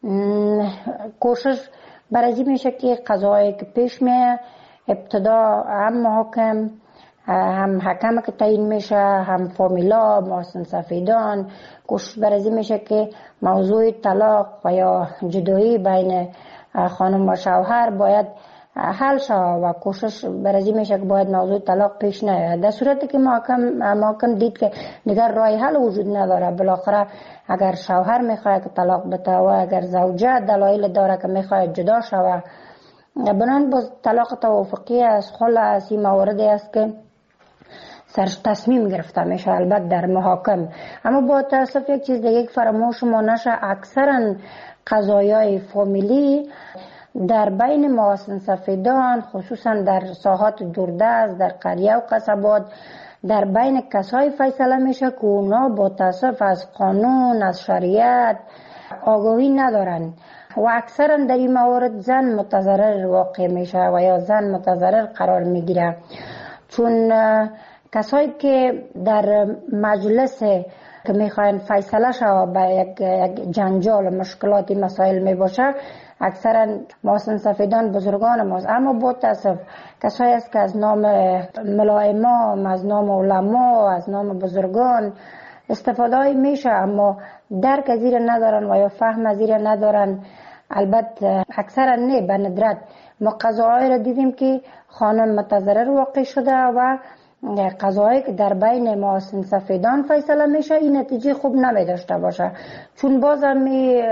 کوشش برازی میشه که قضایی که پیش میه ابتدا هم محاکم، هم حکم که تعیین میشه، هم فامیلا، محاسن سفیدان، کوشش برازی میشه که موضوع طلاق و یا جدایی بین خانم و شوهر باید حل شود و کوشش برازی میشه که باید موضوع طلاق پیش نیاید. در صورتی که محکم دید که دیگر راه حل وجود نداره، بالاخره اگر شوهر میخواد که طلاق بده و اگر زوجه دلایل داره که میخواد جدا شود، بنابراین باز طلاق توافقی از خلع از این موردی است که سرش تصمیم گرفته میشه البته در محاکم. اما با تاسف یک چیز دیگه فراموش ما نشه، اکثرا قضایای فامیلی در بین محاسن سفیدان، خصوصا در ساحات دوردست، در قریه و قصبات، در بین کسای فیصله میشه که اونا با تاسف از قانون، از شریعت آگاهی ندارن و اکثرا در این موارد زن متضرر واقع میشه و یا زن متضرر قرار میگیره، چون کسایی که در مجلس که میخواین فیصله شود به یک جنجال و مشکلاتی مسائل میباشه، اکثرا محاسن سفیدان بزرگان ماست. اما با تاسف کسایی است که از نام ملائمان، از نام علما، از نام بزرگان استفاده میشه اما درک از این ندارن و یا فهم از این ندارن. البته اکثرا نه، به ندرت ما قضاهای را دیدیم که خانم متضرر واقع شده و قضایی که در بین محاسن سفیدان فیصله میشه این نتیجه خوب نمی داشته باشه، چون بازم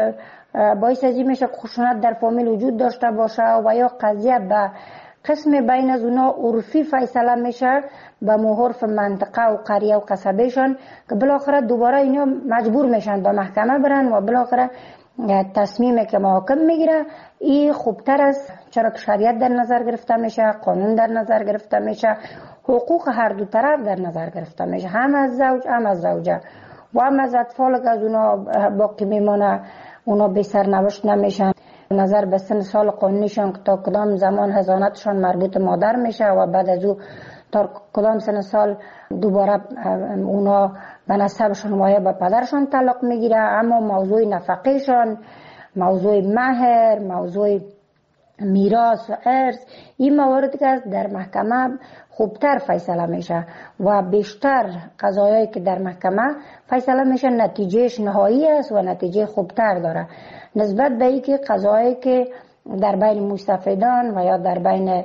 باعث ازی میشه خشونت در فامیل وجود داشته باشه و یا قضیه به قسم بین از اونا عرفی فیصله میشه به عرف منطقه و قریه و قصبهشان که بالاخره دوباره اینا مجبور میشن به محکمه برن و بالاخره تصمیمی که محاکم میگیره این خوبتر است، چرا که شریعت در نظر گرفته میشه، قانون در نظر گرفته میشه، حقوق هر دو طرف در نظر گرفته میشه، هم از زوج هم از زوجه و هم از اطفال که از اونا باقی میمونه، اونا بی سرنوشت نمیشن. نظر به سن سال قانونیشان که تا کدام زمان حضانتشان مربوط مادر میشه و بعد از او تا کدام سن سال دوباره اونا به نسبشان و یا به پدرشان تعلق میگیره. اما موضوع نفقهشان، موضوع مهر، موضوع میراث و ارث، این مواردی که در محکمه خوبتر فیصله میشه و بیشتر قضایایی که در محکمه فیصله میشه نتیجهش نهایی است و نتیجه خوبتر داره نسبت به اینکه قضایایی که در بین مستفیدان و یا در بین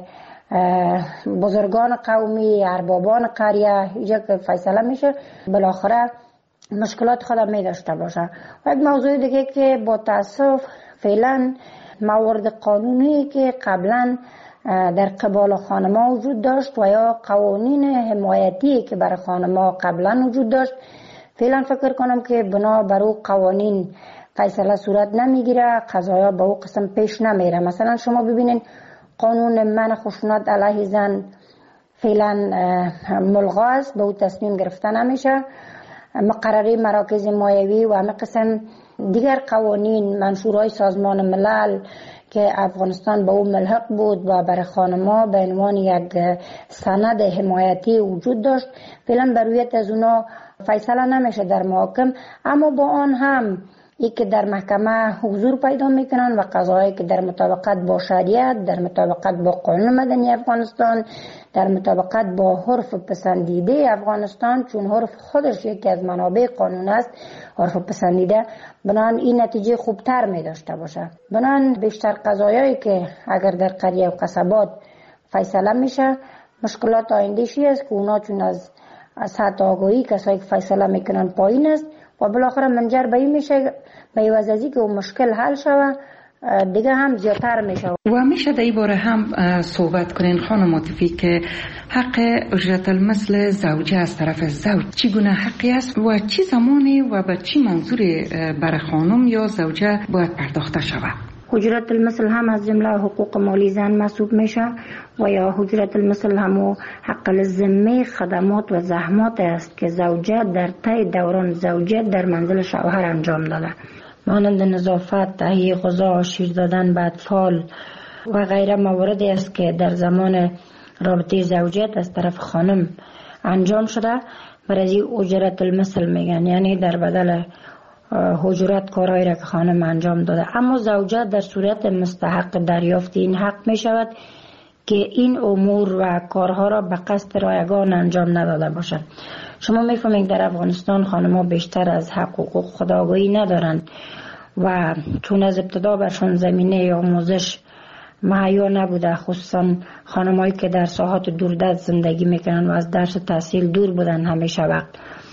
بزرگان قومی، اربابان قریه اینجا که فیصله میشه بالاخره مشکلات خود می داشته باشه. و یک موضوع دیگه که با تاسف فعلا موارد قانونی که قبلا در قبال خانم‌ها وجود داشت و یا قوانین حمایتی که برای خانم‌ها قبلا وجود داشت، فعلا فکر کنم که بنا بر او قوانین فیصله صورت نمیگیره، قضایا به او قسم پیش نمیره. مثلا شما ببینید قانون منع خشونت علیه زن فعلا ملغا است، به او تصمیم گرفته نمیشه. مقرره مراکز مایوی و همه قسم دیگر قوانین منشورهای سازمان ملل که افغانستان به او ملحق بود و برای خانم‌ها به عنوان یک سند حمایتی وجود داشت. فعلا بر رویت از اونا فیصله نمیشه در محاکم، اما با آن هم ای که در محکمه حضور پیدا میکنن و قضایی که در مطابقت با شریعت، در مطابقت با قانون مدنی افغانستان، در مطابقت با عرف پسندیده افغانستان، چون عرف خودش یکی از منابع قانون است، عرف پسندیده، بنان این نتیجه خوبتر می داشته باشه. بنان بیشتر قضایایی که اگر در قریه و قصبات فیصله میشه، مشکلات آینده‌شی است که اونا چون از سطح آگاهی کسایی که فیصله میکنن پایین است و بالاخره منجر به این میشه به وجهی که اون مشکل حل شود، دیگه هم زیادتر میشه. و میشه در این باره هم صحبت کنین خانم عاطفی که حق اجرت المثل زوجه از طرف زوج چگونه حقی است و چی زمانی و به چی منظوری برای خانم یا زوجه باید پرداخته شود؟ اجرت المثل هم از جمله حقوق مالی زن محسوب میشه و یا اجرت المثل هم حق الذمه خدمات و زحمات است که زوجه در طی دوران زوجیت در منزل شوهر انجام داده، مانند نظافت، تهیه غذا، شیر دادن به اطفال و غیره مواردی است که در زمان رابطه زوجیت از طرف خانم انجام شده. برای اجرت المثل میگن، یعنی در بدل حجرت کارهایی را که خانم انجام داده. اما زوجه در صورت مستحق دریافت این حق می شود که این امور و کارها را به قصد رایگان انجام نداده باشد. شما میفهمید در افغانستان خانم‌ها بیشتر از حقوق خودآگاهی ندارند و چون از ابتدا برشان زمینه آموزش مهیا نبوده، خصوصا خانم‌هایی که در ساحات دوردست زندگی میکنن و از درس تحصیل دور بودن همیشه وقت.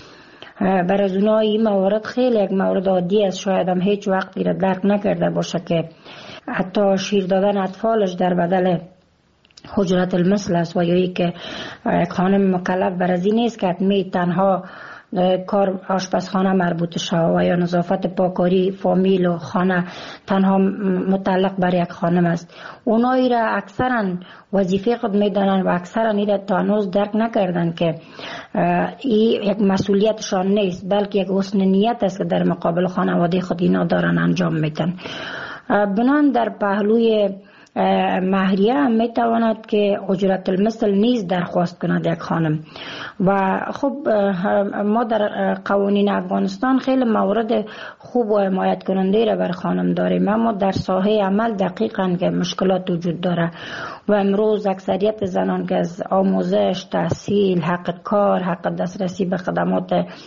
برای از اونها این موارد خیلی یک مورد عادی است، شاید هم هیچ وقتی را درک نکرده باشه که حتی شیر دادن اطفالش در بدل حجرت المثل است و یا ای که یک خانم مکلف بر از این نیست که می تنها کار آشپزخانه مربوط شود و یا نظافت پاکاری فامیل و خانه تنها متعلق بر یک خانم است. اونایی را اکثرا وظیفه خود میدانند و اکثرا این را تا هنوز درک نکردند که این یک مسئولیتشان نیست، بلکه یک حسن نیت است که در مقابل خانواده خود اینا دارن انجام میدن. بنان در پهلوی مهریه هم میتواند که اجرت المثل نیز درخواست کند یک خانم. و خب ما در قوانین افغانستان خیلی موارد خوب و حمایت کننده را بر خانم داریم، اما در ساحه عمل دقیقاً که مشکلات وجود داره و امروز اکثریت زنان که از آموزش، تحصیل، حق کار، حق دسترسی به خدمات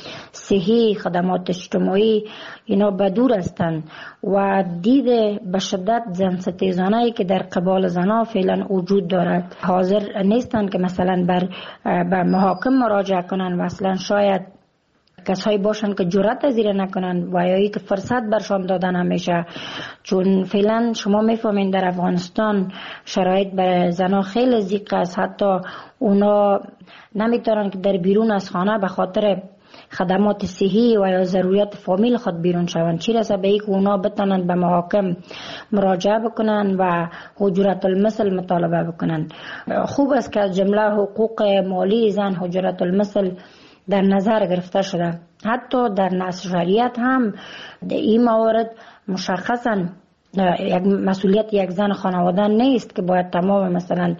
صحی، خدمات اجتماعی اینا بدور هستند و دید به شدت زن ستیزانه‌ای که در قبال زنها فعلا وجود دارد حاضر نیستند که مثلا بر محاکم مراجعه کنند و اصلا شاید کسایی باشند که جرأت از این نکنند و یا ای که فرصت برشان دادن همیشه، چون فعلا شما میفهمین در افغانستان شرایط برای زنها خیلی ضیق است، حتی اونا نمیتونن که در بیرون از خانه به خاطر خدمات صحی و یا ضروریات فامیل خود بیرون شوند، چی رسه به ای که اونا بتونن به محاکم مراجعه بکنن و حجرت المثل مطالبه بکنن. خوب است که از جمله حقوق مالی زن حجرت المثل در نظر گرفته شده. حتی در نص شریعت هم این موارد مشخصا یک مسئولیت یک زن خانواده نیست که باید تمام مثلا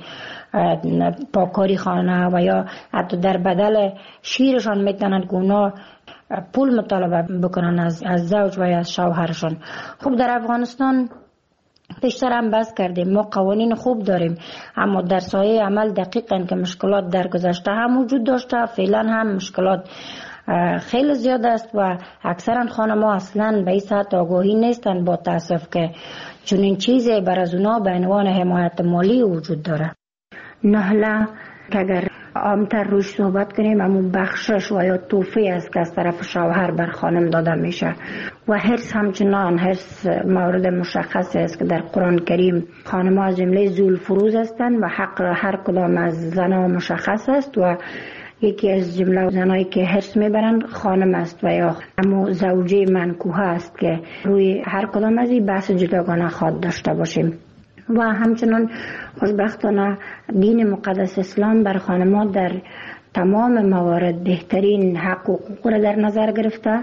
پاکاری خانه و یا حتی در بدل شیرشان میتونن که اونا پول مطالبه بکنن از زوج و یا از شوهرشان. خب در افغانستان بیشتر هم بحث کردیم، ما قوانین خوب داریم، اما در سایه عمل دقیقاً که مشکلات در گذشته هم وجود داشته، فعلا هم مشکلات خیلی زیاد است و اکثرا خانم‌ها اصلاً به این سطح آگاهی نیستند با تأسف که چنین چیزی بر از اونا به عنوان حمایت مالی وجود داره. نهله که اگر عامتر روش صحبت کنیم اما بخشش و یا توفی است که از طرف شوهر بر خانم داده میشه و حرص همچنان حرص مورد مشخص است که در قرآن کریم خانم ها از جمله ذوالفروض هستند و حق هر کدام از زنها مشخص است و یکی از جمله زنایی که حرص میبرند خانم است و یا اما زوجه منکوحه است که روی هر کدام از این بحث جداگانه خواهد داشته باشیم. و همچنان خوشبختانه دین مقدس اسلام بر خانم‌ها در تمام موارد بهترین حق و حقوق را در نظر گرفته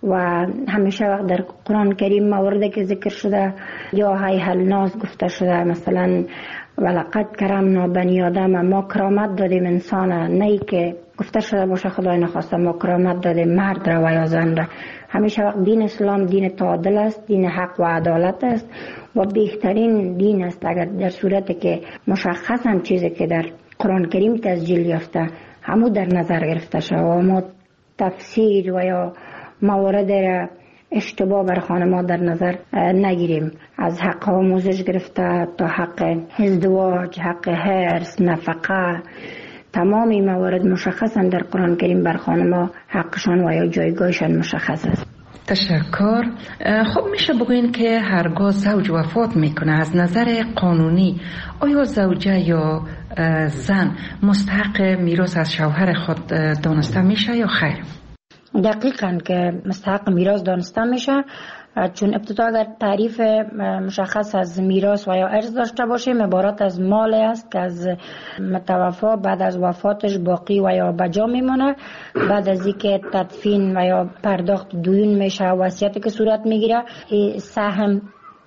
و همیشه وقت در قرآن کریم مواردی که ذکر شده یا هیها الناس گفته شده، مثلا ولقد کرمنا بنی آدم، ما کرامت دادیم انسان، نه که گفته شده باشه خدای نخواسته ما کرامت دادیم مرد را و یا زن را. همیشه وقت دین اسلام دین تعادل است، دین حق و عدالت است و بهترین دین است. اگر در صورتی که مشخصا چیزی که در قرآن کریم تسجیل یافته همو در نظر گرفته شد و ما تفسیر و یا موارد را اشتباه بر خانما در نظر نگیریم، از حق آموزش گرفته تا حق ازدواج، حق هرس، نفقه، تمام این موارد مشخصا در قرآن کریم بر خانما حقشان و یا جایگاهشان مشخص است. تشکر. خب میشه بگوین که هرگاه زوج وفات میکنه از نظر قانونی آیا زوجه یا زن مستحق میراث از شوهر خود دانسته میشه یا خیر؟ دقیقاً که مستحق میراث دانسته میشه، چون ابتدا اگر تعریف مشخص از میراث و یا ارث داشته باشیم عبارت از مال است که از متوفا بعد از وفاتش باقی و یا بجا میمونه، بعد از اینکه تدفین و یا پرداخت دیون میشه، وصیتی که صورت میگیره، سهم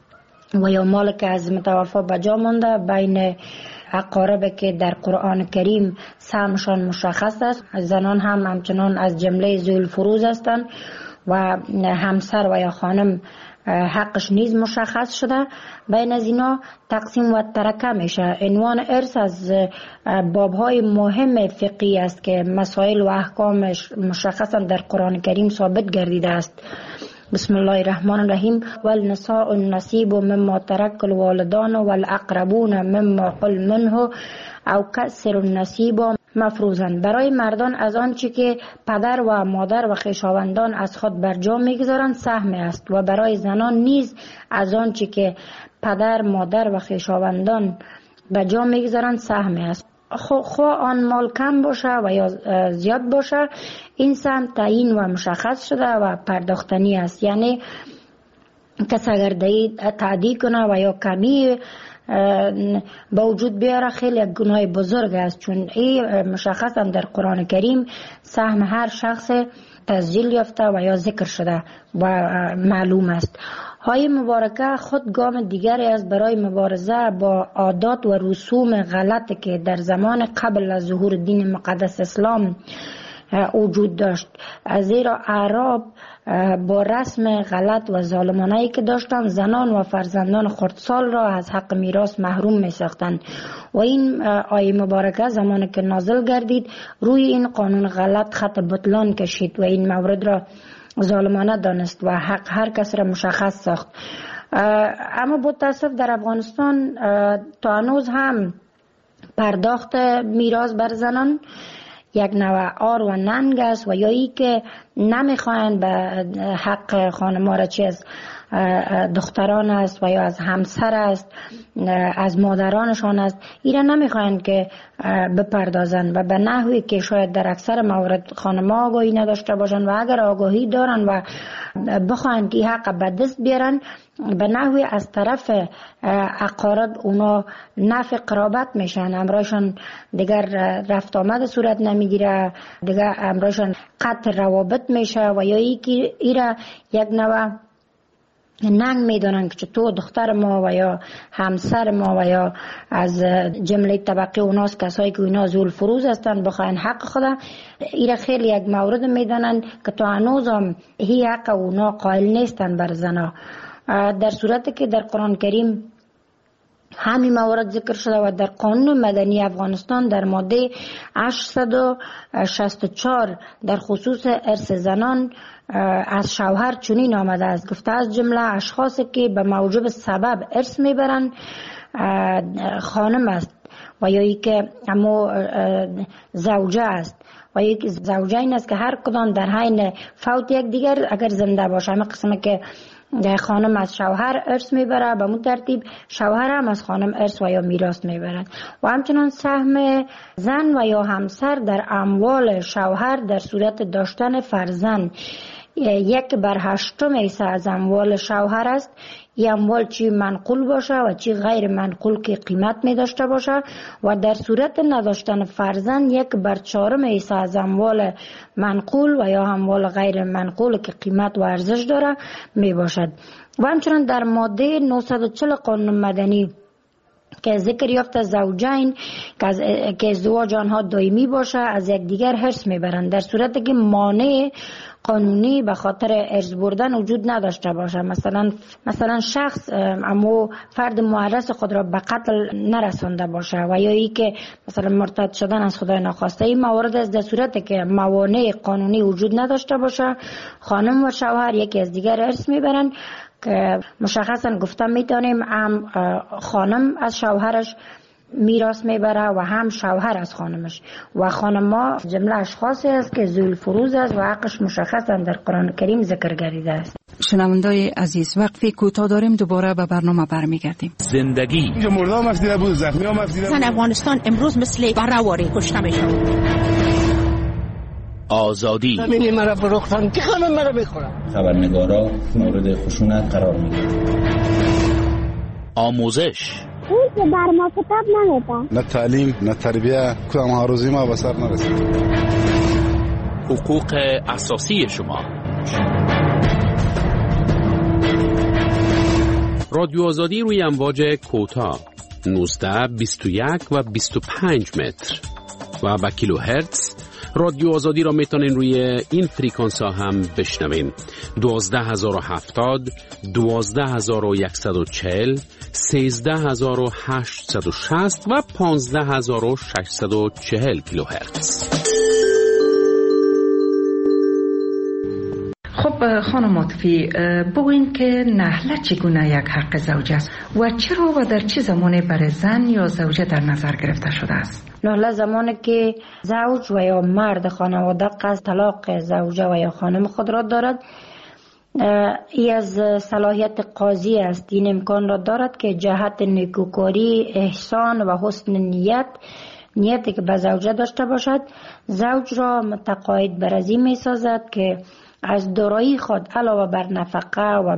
و یا مال که از متوفا بجا مونده بین اقارب که در قرآن کریم سهمشان مشخص است. زنان هم همچنان از جمله ذوی الفروض هستند و همسر و یا خانم حقش نیز مشخص شده. بین از اینا تقسیم و ترکه میشه. عنوان ارث از بابهای مهم فقهی است که مسائل و احکامش مشخصا در قرآن کریم ثابت گردیده است. بسم الله الرحمن الرحیم. والنساء النصیب مما ترک الوالدان والاقربون مما قل منه او کسر النصیب مفروضا. برای مردان از آنچه که پدر و مادر و خویشاوندان از خود برجا میگذارند سهم است و برای زنان نیز از آنچه که پدر، مادر و خویشاوندان برجا میگذارند سهم است. خواه آن مال کم باشه و یا زیاد باشه، این سهم تعیین و مشخص شده و پرداختنی است. یعنی کس اگر تعدی کنه و یا کمی با وجود بیاره خیلی گناه بزرگ است، چون این مشخصا در قرآن کریم سهم هر شخص تسجیل یافته و یا ذکر شده و معلوم است. های مبارکه خود گام دیگری است برای مبارزه با عادات و رسوم غلط که در زمان قبل از ظهور دین مقدس اسلام وجود داشت، زیرا اعراب با رسم غلط و ظالمانه‌ای که داشتند زنان و فرزندان خردسال را از حق میراث محروم می ساختند و این آیه مبارکه زمانی که نازل گردید روی این قانون غلط خط بطلان کشید و این مورد را ظالمانه دانست و حق هر کس را مشخص ساخت. اما با تاسف در افغانستان تا هنوز هم پرداخت میراث بر زنان یک نوع آر و ننگ است و یا ای که نمیخواین به حق خانما را چی از دختران است و یا از همسر است، از مادرانشان است، اینا نمیخواین که بپردازن و به نحوی که شاید در اکثر موارد خانما آگاهی نداشته باشن و اگر آگاهی دارن و بخواین که حق به دست بیارن به نحوی از طرف اقارب اونا نفع قرابت میشن، امرایشان دیگر رفت آمد صورت نمیگیره، دیگر امرایشان قطع روابط میشه و یا ایره یک نوع ننگ میدونن که تو دختر ما و یا همسر ما و یا از جمله طبقه اوناست کسایی که اونا ذو الفروض هستن بخواین حق خدا، ایره خیلی یک مورد میدونن که تو هنوز هم هی حق اونا قائل نیستن بر زنا، در صورتی که در قرآن کریم همین موارد ذکر شده و در قانون مدنی افغانستان در ماده 864 در خصوص ارث زنان از شوهر چنین آمده است، گفته از جمله اشخاصی که به موجب سبب ارث میبرند خانم است و یا ای که اما زوجه است و یک زوجه این است که هر کدام در حین فوت یک دیگر اگر زنده باشه، همه قسمه که خانم از شوهر ارث میبره به مون ترتیب شوهر هم از خانم ارث و یا میراث میبرد و همچنان سهم زن و یا همسر در اموال شوهر در صورت داشتن فرزند 1/8 حصه از اموال شوهر است. این اموال چی منقول باشه و چی غیر منقول که قیمت می داشته باشه و در صورت نداشتن فرزند 1/4 حصه از اموال منقول و یا اموال غیر منقول که قیمت و ارزش داره می باشد. و همچنان در ماده 940 قانون مدنی که ذکر یافته زوجین که ازدواج آنها دائمی باشه از یکدیگر حرص میبرند در صورتی که مانع قانونی به خاطر ارث بردن وجود نداشته باشه. مثلا شخص اما فرد معرض خود را به قتل نرسانده باشه و یا ای که مثلا مرتد شدن از خدای ناخواسته. این موارد است در صورتی که موانع قانونی وجود نداشته باشه خانم و شوهر یکی از دیگر ارث میبرند که مشخصا گفته میتونیم هم خانم از شوهرش میراث میبره و هم شوهر از خانمش و خانما جمله اشخاصی است که ذوی الفروض است و حقش مشخصا در قرآن کریم ذکر گردیده است. شنوندای عزیز وقفی کوتاه داریم دوباره به برنامه برمیگردیم. زندگی اینجا مردم افدیده بود زخمی هم افدیده بود. افغانستان امروز مثل برهواری کشته میشه. آزادی همین مرا فروختن که خانم مرا بخورم. خبرنگارا مورد خشونت قرار میگیرن. آموزش اون که بر ما کتاب نمیده. نه تعلیم نه تربیه کدام ها روزی ما به سر نرسید. حقوق اساسی شما. رادیو آزادی روی امواج کوتاه 19 21 و 25 متر و به کیلوهرتز. رادیو آزادی را میتونین روی این فریکانس ها هم بشنوین. 12070 12140 13860 و 15640 کیلوهرتز. خب خانم عاطفی بگوین که نهله چگونه یک حق زوج است و چرا و در چه زمانی برای زن یا زوجه در نظر گرفته شده است؟ نهله زمانی که زوج و یا مرد خانواده قصد طلاق زوجه و یا خانم خود را دارد ای از صلاحیت قاضی است. این امکان را دارد که جهت نیکوکاری احسان و حسن نیتی که به زوجه داشته باشد زوج را متقاعد بر از این می سازد که از دارایی خود علاوه بر نفقه و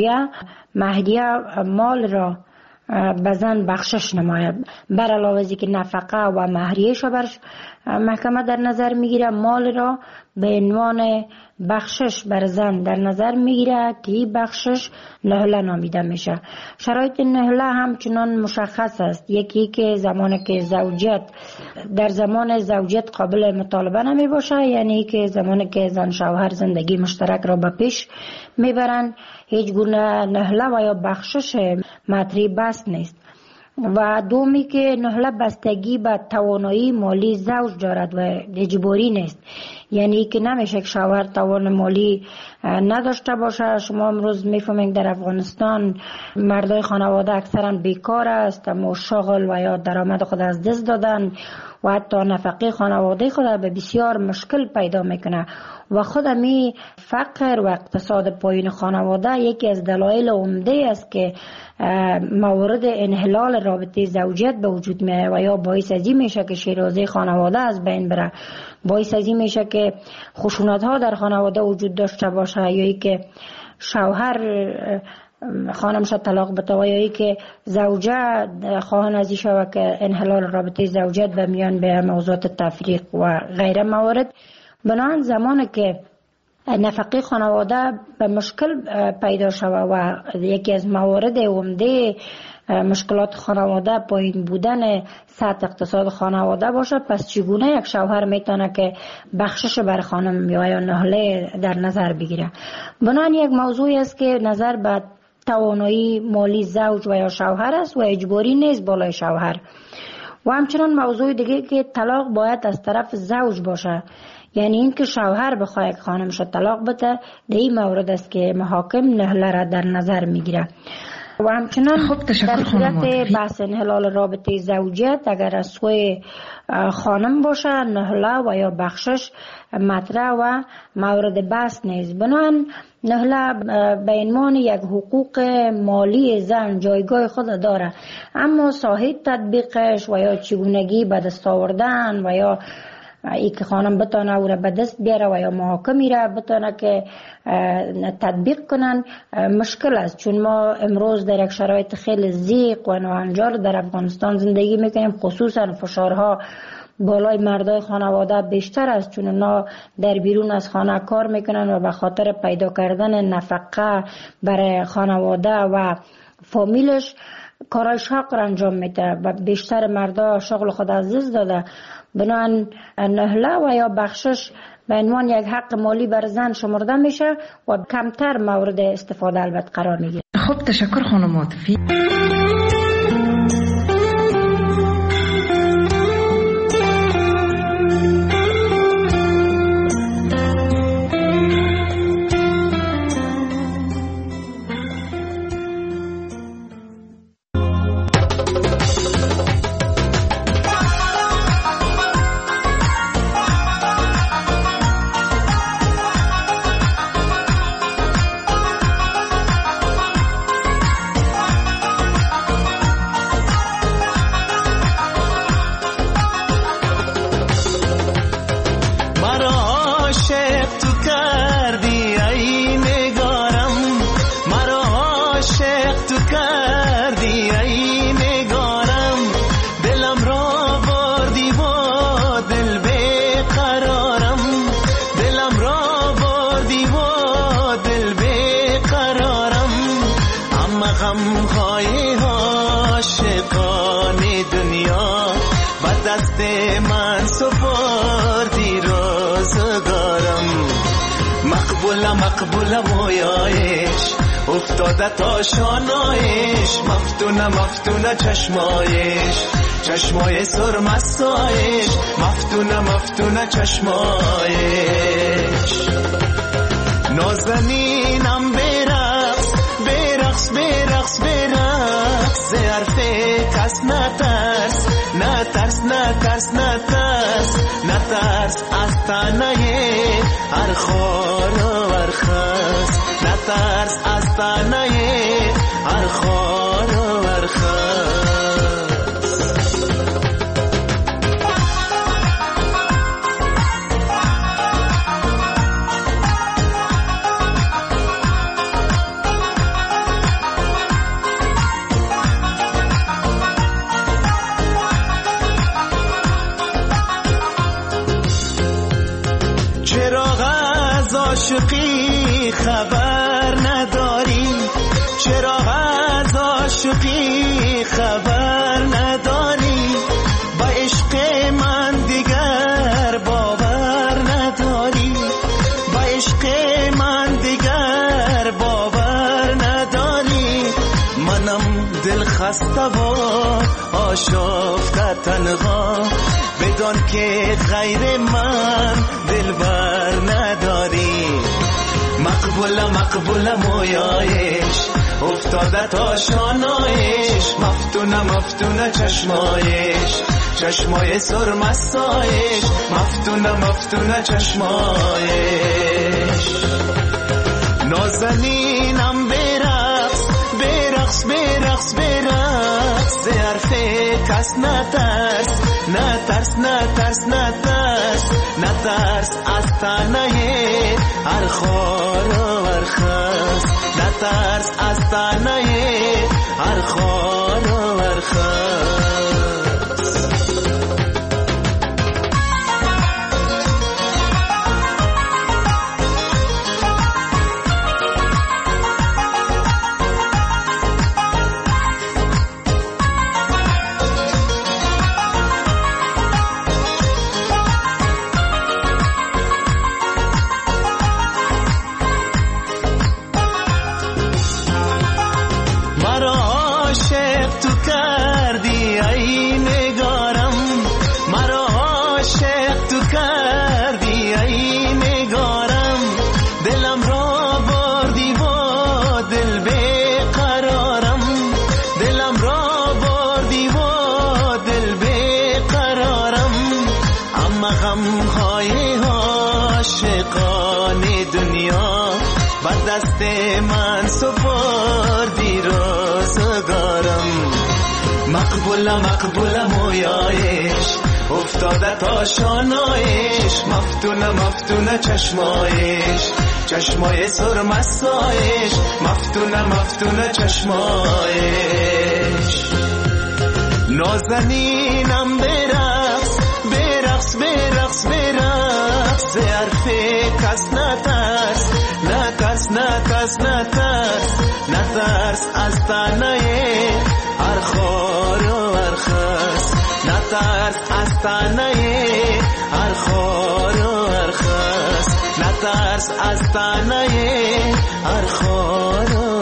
مهریه مال را به زن بخشش نماید. بر علاوه از اینکه نفقه و مهریه‌اش را بر محکمه در نظر میگیره مال را به عنوان بخشش بر زن در نظر میگیره که این بخشش نهله نامیده میشه. شرایط نهله همچنان مشخص است. یکی که زمانی که در زمان زوجیت قابل مطالبه نمی باشه، یعنی که زمانی که زن شوهر زندگی مشترک را به پیش میبرن هیچ گونه نهله و یا بخشش مطرح بس نیست. و دومی که نهله بستگی به توانایی مالی زوج دارد و اجباری نیست، یعنی که نمیشه که شوهر توان مالی نداشته باشه. شما امروز میفهمید در افغانستان مردای خانواده اکثرا بیکار است، اما شغل و یا درآمد خود از دست دادن و حتی نفقه خانواده خود به بسیار مشکل پیدا میکنه و خود می فقر و اقتصاد پایین خانواده یکی از دلایل عمده است که موارد انحلال رابطه زوجیت به وجود میاد و یا باعث از این میشه که شیرازه خانواده از بین بره، باعث از این میشه که خشونت ها در خانواده وجود داشته باشه، یا ای که شوهر خانمش طلاق بده و یا ای که زوجه خواهان از این شود که انحلال رابطه زوجیت به میان به موضوعات تفریق و غیره موارد. بنابراین زمانی که نفقه خانواده به مشکل پیدا شود و یکی از موارد عمده مشکلات خانواده پایین بودن سطح اقتصاد خانواده باشه، پس چگونه یک شوهر میتونه که بخشش بر خانم یا نهله در نظر بگیره؟ بنابراین یک موضوعی است که نظر به توانایی مالی زوج و یا شوهر است و اجباری نیست بالای شوهر. و همچنان موضوع دیگه که طلاق باید از طرف زوج باشه، یعنی این که شوهر بخواه که خانمش طلاق بده، در این مورد است که محاکم نهله را در نظر میگیره. و همچنان در صورت بحث انحلال رابطه زوجیت اگر از سوی خانم باشه نهله و یا بخشش مطرح و مورد بحث نیست. بنابراین نهله به عنوان یک حقوق مالی زن جایگاه خود داره، اما ساحه تطبیقش و یا چگونگی به دست آوردن و یا ای که خانم بتانه او را به دست بیاره و یا محاکمی را بتانه که تطبیق کنن مشکل است، چون ما امروز در یک شرایط خیلی ضیق و ناهنجار در افغانستان زندگی میکنیم. خصوصا فشارها بالای مردای خانواده بیشتر است، چون اونا در بیرون از خانه کار میکنن و به خاطر پیدا کردن نفقه برای خانواده و فامیلش کارای شاق را انجام میده و بیشتر مردا شغل خود از دست داده. بنابراین نهله و یا بخشش به عنوان یک حق مالی بر زن شمرده میشه و کمتر مورد استفاده البته قرار میگیره. خب تشکر خانم عاطفی. مقبول مویایش افتاده تا شانایش، مفتونه چشمایش، چشمای سرمستایش، مفتونه چشمایش. نازنینم برقص برقص برقص برقص، ز حرف کس نترس نترس نترس نترس نترس، از تنه هر خار و هر خس، نترس از تنه هر خار و هر خس. عاشقی خبر نداری، چرا از عاشقی خبر نداری، با عشق من دیگر باور نداری، با عشق من دیگر باور نداری. منم دل خسته و آشفته تنها، بدان که غیر من دلبر نداری. مقبول مویایش افتاده تا شانایش، مفتونه چشمایش، چشمای سرمستایش، مفتونه چشمایش. نازنینم برقص برقص برقص برقص، ز حرف کس نترس نترس نترس نترس نترس، از تنه هر خار و هر خس، نترس از تنه هر خار و هر خس. دست من سپردی روزگارم. مقبول مویایش افتاده تا شانایش، مفتونه مفتونه چشمایش، چشمای سرمستایش، مفتونه مفتونه چشمایش. نازنینم برقص برقص برقص برقص، حرف کس نترس نترس نترس نترس نترس از تنه هر خار و هر خس، نترس از تنه هر خار و هر خس، نترس از تنه هر خار و